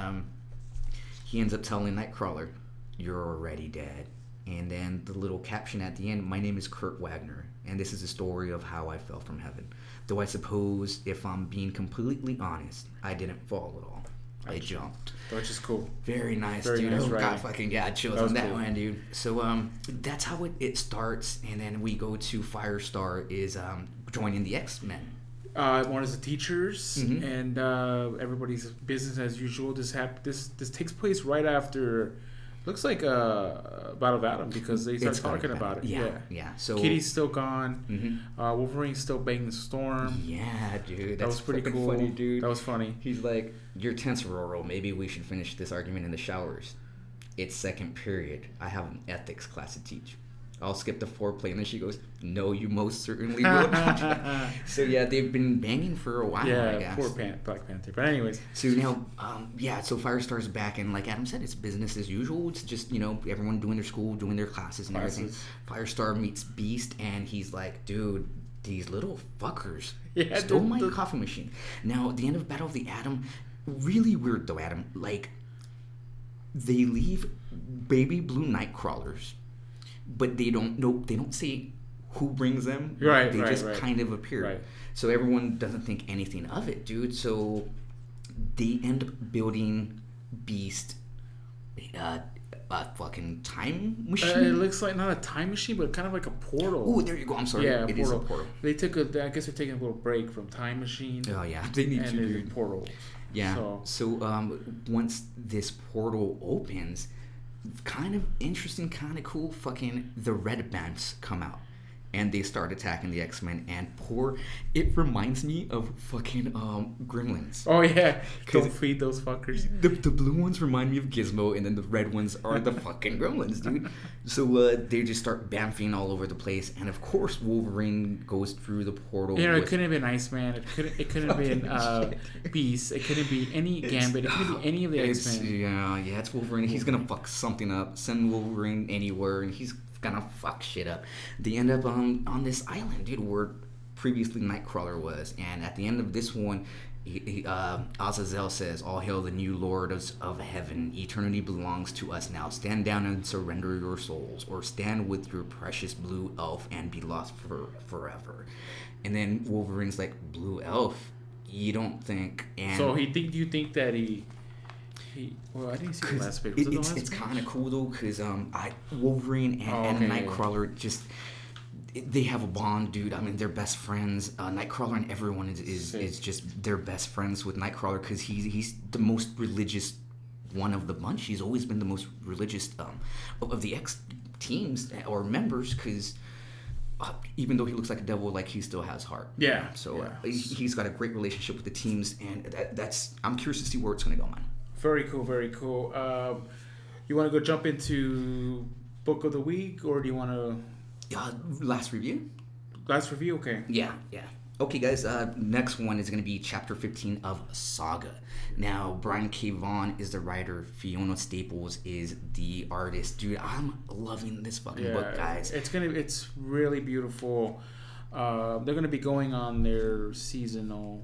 he ends up telling Nightcrawler, "You're already dead." And then the little caption at the end, "My name is Kurt Wagner, and this is a story of how I fell from heaven. Though I suppose, if I'm being completely honest, I didn't fall at all. I jumped." Which is cool. Very nice, Very dude. nice Oh, writing. God, fucking yeah, chills That was on that cool. one, dude. So that's how it starts, and then we go to Firestar is joining the X-Men. One is the teachers, Mhm. and everybody's business as usual. This takes place right after. Looks like Battle of Adam because they start It's Battle talking of about it. Adam. Yeah. So Kitty's still gone. Mhm. Wolverine's still banging the Storm. Yeah, dude. That That's was pretty fucking cool. funny, dude. That was funny. He's like, "You're tense, Aurora. Maybe we should finish this argument in the showers. It's second period. I have an ethics class to teach. I'll skip the foreplay." And then she goes, "No, you most certainly will." So yeah, they've been banging for a while, I Yeah, guess. poor Black Panther. But anyways, So now, so Firestar's back, and like Adam said, it's business as usual. It's just, everyone doing their school, doing their classes and everything. Firestar meets Beast, and he's like, "Dude, these little fuckers stole my coffee machine." Now, at the end of Battle of the Atom, really weird though, Adam. Like, they leave baby blue Nightcrawlers, but they don't say who brings them. Right, They right, just right. kind of appear. Right. So everyone doesn't think anything of it, dude. So they end up building Beast a fucking time machine. it looks like not a time machine, but kind of like a portal. Oh, there you go. I'm sorry. Yeah, It is a portal. They took I guess they're taking a little break from time machine. Oh yeah, they need and to, then dude. portal. Yeah. So once this portal opens, kind of interesting, kind of cool. Fucking the Red Bamfs come out, and they start attacking the X-Men. And it reminds me of fucking Gremlins. Oh yeah, 'Cause don't feed those fuckers. The blue ones remind me of Gizmo, and then the red ones are the fucking Gremlins, dude. So they just start bamfing all over the place, and of course Wolverine goes through the portal. It couldn't have been Iceman. It couldn't have been Beast. It couldn't be any Gambit. It couldn't be any of the X-Men. Yeah, it's Wolverine. He's gonna fuck something up. Send Wolverine anywhere, and he's gonna fuck shit up. They end up on this island, dude, where previously Nightcrawler was, and at the end of this one, Azazel says, "All hail the new Lord of Heaven. Eternity belongs to us now. Stand down and surrender your souls, or stand with your precious blue elf and be lost forever." And then Wolverine's like, "Blue elf? You don't think?" And So you think that he well, I didn't see the last page. Was it the last it's page? kind of cool though, because Wolverine and Nightcrawler just they have a bond, dude. I mean, they're best friends. Nightcrawler and everyone is just they're best friends with Nightcrawler because he's the most religious one of the bunch. He's always been the most religious of the X teams or members because. Even though he looks like a devil, like he still has heart. Yeah. So he's got a great relationship with the teams, and that's I'm curious to see where it's gonna go, man. Very cool, very cool. You want to go jump into Book of the Week, or do you want to... Last review? Last review? Okay. Yeah. Okay, guys, next one is going to be Chapter 15 of Saga. Now, Brian K. Vaughan is the writer. Fiona Staples is the artist. Dude, I'm loving this fucking book, guys. It's really beautiful. They're going to be going on their seasonal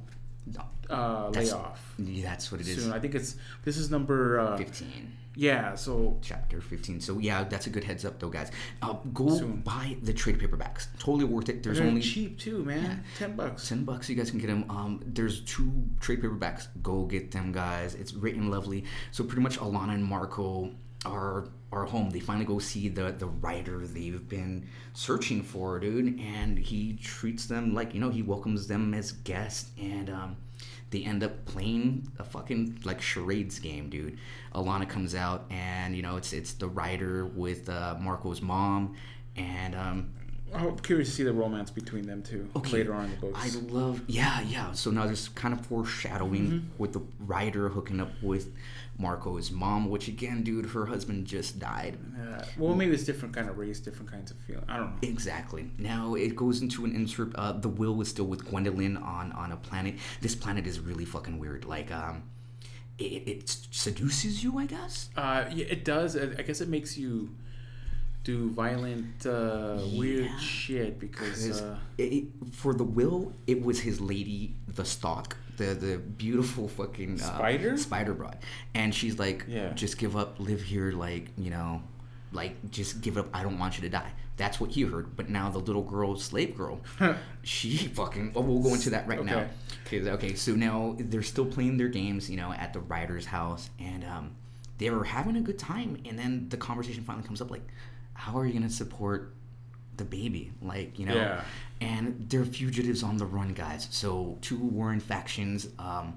layoff. Yeah, that's what it is. Soon. I think this is number 15. Yeah, so Chapter 15. So yeah, that's a good heads up though, guys. Go buy the trade paperbacks. Totally worth it. There's they're only cheap too, man. $10. $10. You guys can get them. There's 2 trade paperbacks. Go get them, guys. It's written lovely. So pretty much Alana and Marco are home. They finally go see the writer they've been searching for, dude, and he treats them like, he welcomes them as guests, and they end up playing a fucking like charades game, dude. Alana comes out, and it's the writer with Marco's mom, and I'm curious to see the romance between them two later on in the books. I love, yeah. So now there's kind of foreshadowing with the writer hooking up with Marco's mom, which again, dude, her husband just died. Well, maybe it's different kind of race, different kinds of feeling. I don't know. Exactly. Now it goes into an insert. The will is still with Gwendolyn on a planet. This planet is really fucking weird. Like, it seduces you, I guess. Yeah, it does. I guess it makes you do violent, weird shit because for the will, it was his lady, the stalk, the beautiful fucking spider broad, and she's like, just give up, live here, like just give up. I don't want you to die. That's what he heard. But now the little girl, slave girl, she fucking. Oh, we'll go into that right now. Okay. So now they're still playing their games, at the writer's house, and they were having a good time, and then the conversation finally comes up, like, how are you going to support the baby? Like, and they're fugitives on the run, guys. So two warring factions,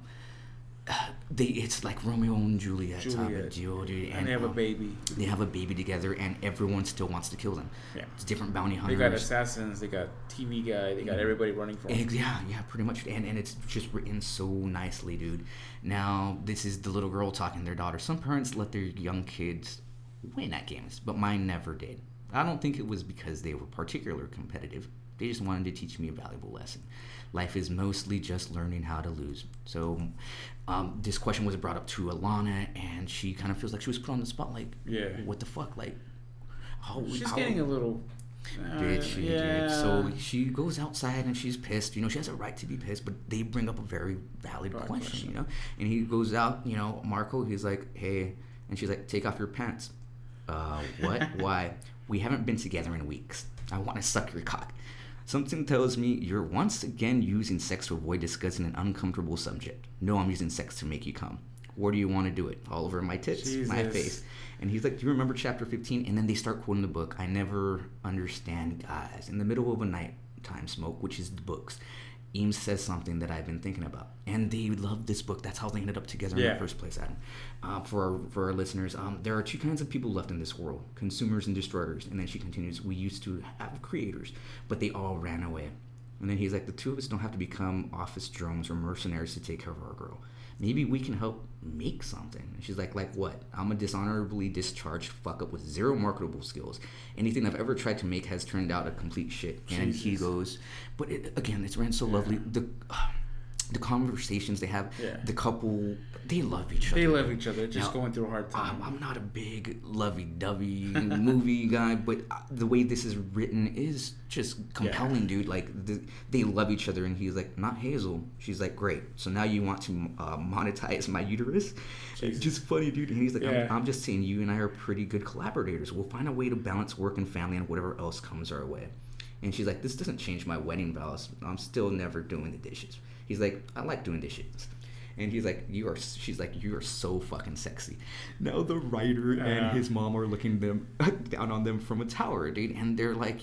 it's like Romeo and Juliet type of deal, dude. And they have a baby. They have a baby together, and everyone still wants to kill them. Yeah. It's different bounty hunters. They got assassins, they got TV guy, they got everybody running for them. Yeah, pretty much. And it's just written so nicely, dude. Now, this is the little girl talking to their daughter. Some parents let their young kids win at games, but mine never did. I don't think it was because they were particularly competitive. They just wanted to teach me a valuable lesson. Life is mostly just learning how to lose. So this question was brought up to Alana, and she kind of feels like she was put on the spot. Like, what the fuck? Like, she's getting a little bitchy, dude. So she goes outside and she's pissed. She has a right to be pissed, but they bring up a very valid question, And he goes out, Marco, he's like, hey, and she's like, take off your pants. What? Why? We haven't been together in weeks. I want to suck your cock. Something tells me you're once again using sex to avoid discussing an uncomfortable subject. No, I'm using sex to make you come. Where do you want to do it? All over my tits, my face. And he's like, do you remember chapter 15? And then they start quoting the book. I never understand guys. In the middle of a nighttime smoke, which is the books, Eames says something that I've been thinking about. And they love this book. That's how they ended up together in the first place, Adam. For our listeners, there are two kinds of people left in this world, consumers and destroyers. And then she continues, we used to have creators, but they all ran away. And then he's like, the two of us don't have to become office drones or mercenaries to take care of our girl. Maybe we can help make something. And she's like what? I'm a dishonorably discharged fuck up with zero marketable skills. Anything I've ever tried to make has turned out a complete shit. And he goes, but again, it's ran so lovely. The conversations they have, the couple, they love each other. They love each other, just going through a hard time. I'm not a big lovey-dovey movie guy, but the way this is written is just compelling, dude. Like, they love each other, and he's like, not Hazel. She's like, great. So now you want to monetize my uterus? It's just funny, dude. And he's like, I'm just saying, you and I are pretty good collaborators. We'll find a way to balance work and family and whatever else comes our way. And she's like, this doesn't change my wedding vows. I'm still never doing the dishes. He's like, I like doing dishes. And he's like, she's like, you are so fucking sexy. Now the writer and his mom are looking down on them from a tower, dude. And they're like,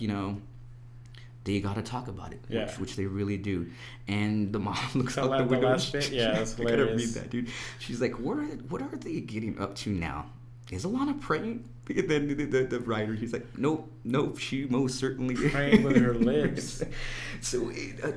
they gotta talk about it, which they really do. And the mom looks out the window. Last bit? Yeah, that's hilarious. I gotta read that, dude. She's like, what are they getting up to now? Is Alana praying? And then the writer, he's like, nope, she most certainly is. Praying with her lips. So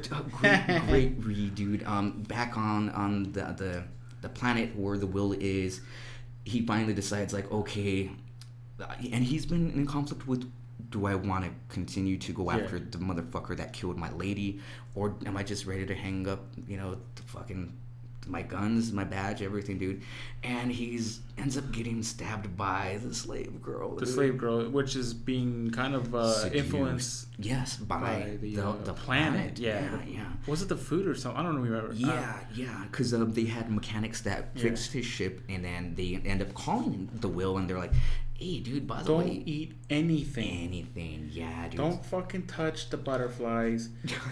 a great read, dude. Back on the planet where the will is, he finally decides, like, okay, and he's been in conflict with, do I want to continue to go after the motherfucker that killed my lady, or am I just ready to hang up, the fucking my guns, my badge, everything, dude. And he's ends up getting stabbed by the slave girl. The slave girl, which is being kind of influenced. Yes, by the planet. Yeah. Was it the food or something? I don't remember. Yeah, because they had mechanics that fixed his ship, and then they end up calling the will, and they're like, Hey, dude, by the Don't way, eat anything. anything. Yeah, dude. Don't fucking touch the butterflies.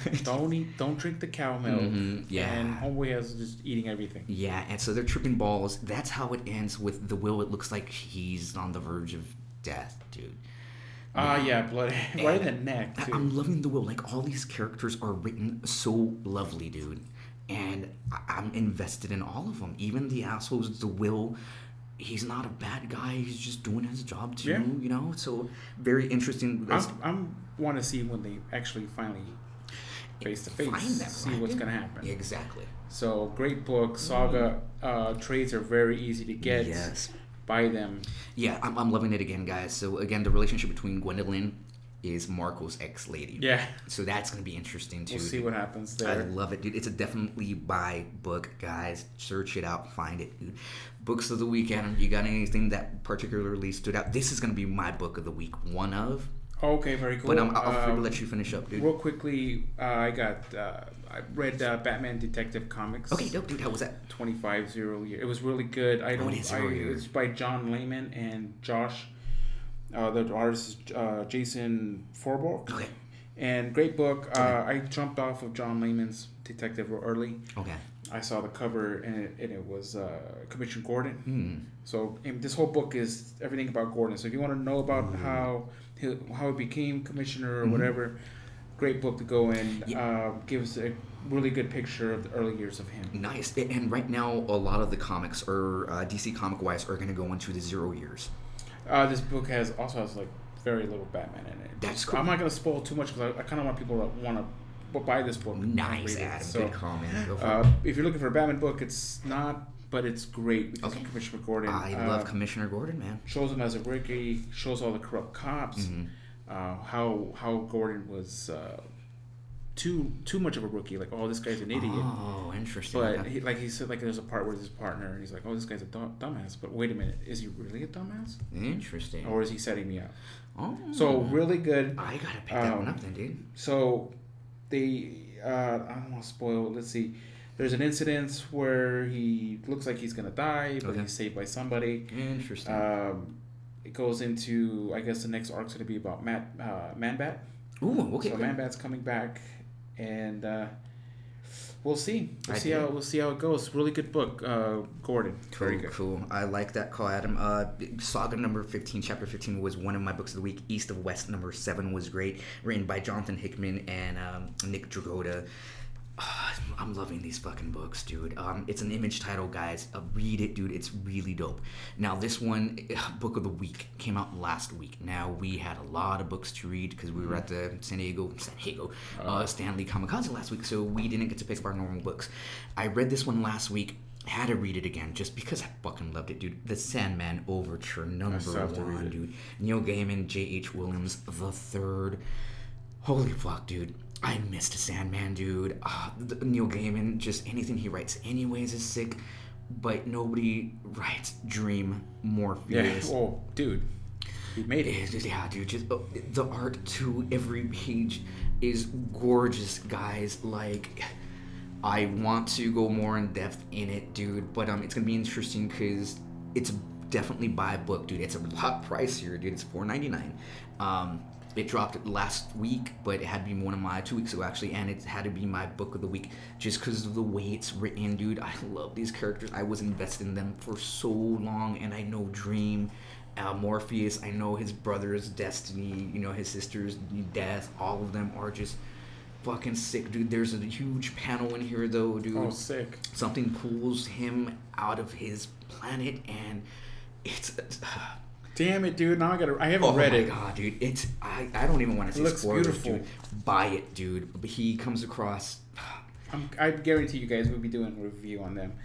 Don't drink the cow milk. Yeah. And homeboy has just eating everything. Yeah, and so they're tripping balls. That's how it ends with the Will. It looks like he's on the verge of death, dude. Yeah, blood right in the neck, too. I'm loving the Will. Like, all these characters are written so lovely, dude. And I'm invested in all of them. Even the assholes, the Will, he's not a bad guy. He's just doing his job, too, you know? So, very interesting. I want to see when they actually finally face-to-face see what's going to happen. Exactly. So, great book. Saga trades are very easy to get. Yes. Buy them. Yeah, I'm loving it again, guys. So, again, the relationship between Gwendolyn is Marco's ex-lady. Yeah. So that's going to be interesting, too. We'll see what happens there. I love it, dude. It's a definitely buy book, guys. Search it out. Find it, dude. Books of the weekend. You got anything that particularly stood out? This is going to be my book of the week. One of. Okay, very cool. But I'll let you finish up, dude. Real quickly, I read Batman Detective Comics. Okay, dope, dude. How was that? 25-0 year. It was really good. It's by John Layman and Josh. The artist is Jason Forborg. Okay. And great book. I jumped off of John Layman's Detective early. Okay. I saw the cover and it was Commissioner Gordon. So this whole book is everything about Gordon. So if you want to know about how he became commissioner or whatever, great book to go in. Gives a really good picture of the early years of him. Nice. And right now, a lot of the comics are DC comic wise are going to go into the 0 years. This book also has like very little Batman in it. That's cool. I'm not going to spoil too much because I kind of want people to want to buy this book. Nice, Adam. So, good comment. Go for it. if you're looking for a Batman book, it's not, but it's great because of Commissioner Gordon. I love Commissioner Gordon, man. Shows him as a rookie. Shows all the corrupt cops. How Gordon was too much of a rookie. Like, oh, this guy's an idiot. Oh, interesting. But he said, like, there's a part where his partner, and he's like, oh, this guy's a dumbass. But wait a minute, is he really a dumbass? Interesting. Or is he setting me up? Oh. So really good. I gotta pick that one up then, dude. So I don't want to spoil. Let's see. There's an incident where he looks like he's gonna die, but he's saved by somebody. Interesting. It goes into, I guess the next arc's gonna be about Man-Bat. Ooh, okay. So Man-Bat's coming back, and we'll see. We'll see how it goes. Really good book, Gordon. Cool, Very good. Cool. I like that call, Adam. Saga number 15, chapter 15 was one of my books of the week. East of West number 7 was great, written by Jonathan Hickman and Nick Dragotta. I'm loving these fucking books, dude. It's an Image title, guys. Read it, dude. It's really dope. Now, this one, book of the week, came out last week. Now, we had a lot of books to read because we were at the San Diego Stanley Kamikaze last week, so we didn't get to pick up our normal books. I read this one last week. Had to read it again just because I fucking loved it, dude. The Sandman Overture, number 1, dude. Neil Gaiman, J.H. Williams, the third. Holy fuck, dude. I missed Sandman, dude. Neil Gaiman, just anything he writes anyways is sick, but nobody writes Dream Morpheus. Yeah, oh, dude. He made it. Yeah, dude. Just the art to every page is gorgeous, guys. Like, I want to go more in depth in it, dude, but it's gonna be interesting because it's definitely buy a book, dude. It's a lot pricier, dude. It's $4.99. It dropped last week, but it had to be one of my 2 weeks ago actually, and it had to be my book of the week just because of the way it's written, dude. I love these characters. I was invested in them for so long, and I know Dream, Morpheus, I know his brother's destiny, you know, his sister's death. All of them are just fucking sick, dude. There's a huge panel in here though, dude. Oh, sick. Something pulls him out of his planet, and it's damn it, dude. Now I haven't read it. Oh my god, dude. I don't even want to say spoilers, beautiful. dude. Buy it, dude. But he comes across. I guarantee you guys will be doing a review on them.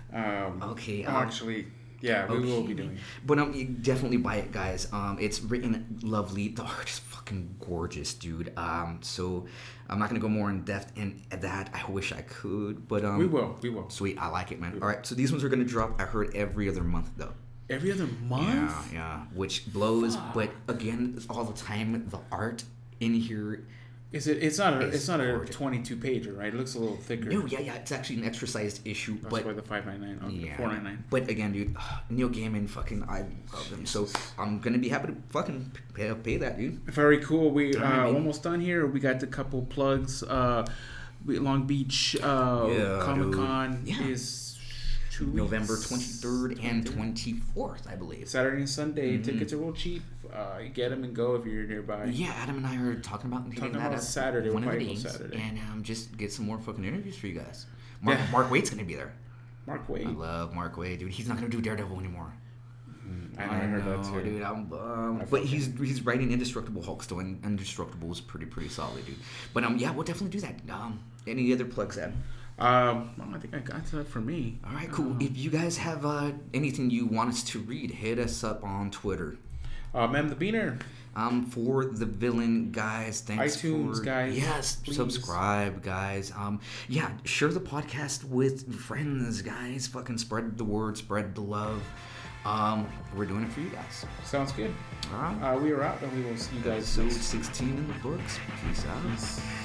Okay. Actually, yeah, we will be doing. But you definitely buy it, guys. It's written lovely. The art is fucking gorgeous, dude. So I'm not gonna go more in depth in that. I wish I could, but we will. Sweet, I like it, man. All right, so these ones are gonna drop. I heard every other month though. Every other month? Yeah, which blows. But again, all the time, the art in here Is it? It's not a. It's It's not a gorgeous. 22 pager, right? It looks a little thicker. No, yeah, it's actually an extra sized issue, That's but why the $5.99. Okay, yeah, $4.99. But again, dude, Neil Gaiman, fucking, I love him. So I'm gonna be happy to fucking pay that, dude. Very cool. We Alright, man. almost done here. We got a couple plugs. Long Beach Comic Con Yeah. is 2 weeks. November 23rd and 24th, I believe. Saturday and Sunday. Tickets are real cheap. You get them and go if you're nearby. Yeah, Adam and I are talking about hitting that about up Saturday. one We'll of the probably go days, Saturday. and just get some more fucking interviews for you guys. Yeah. Mark Wade's gonna be there. Mark Wade. I love Mark Wade, dude. He's not gonna do Daredevil anymore. I heard that too. Dude. I'm bummed. But he's writing Indestructible Hulk still, and Indestructible is pretty solid, dude. But yeah, we'll definitely do that. Any other plugs, Adam? I think I got that for me. All right, cool. If you guys have anything you want us to read, hit us up on Twitter. Mem the Beaner. For the villain, guys, thanks iTunes, for guys, yes, please. subscribe, guys. Yeah, share the podcast with friends, guys. Fucking spread the word, spread the love. We're doing it for you guys. Sounds good. All right. We are out, and we will see you guys Episode next 16 in the books. Peace out. Peace.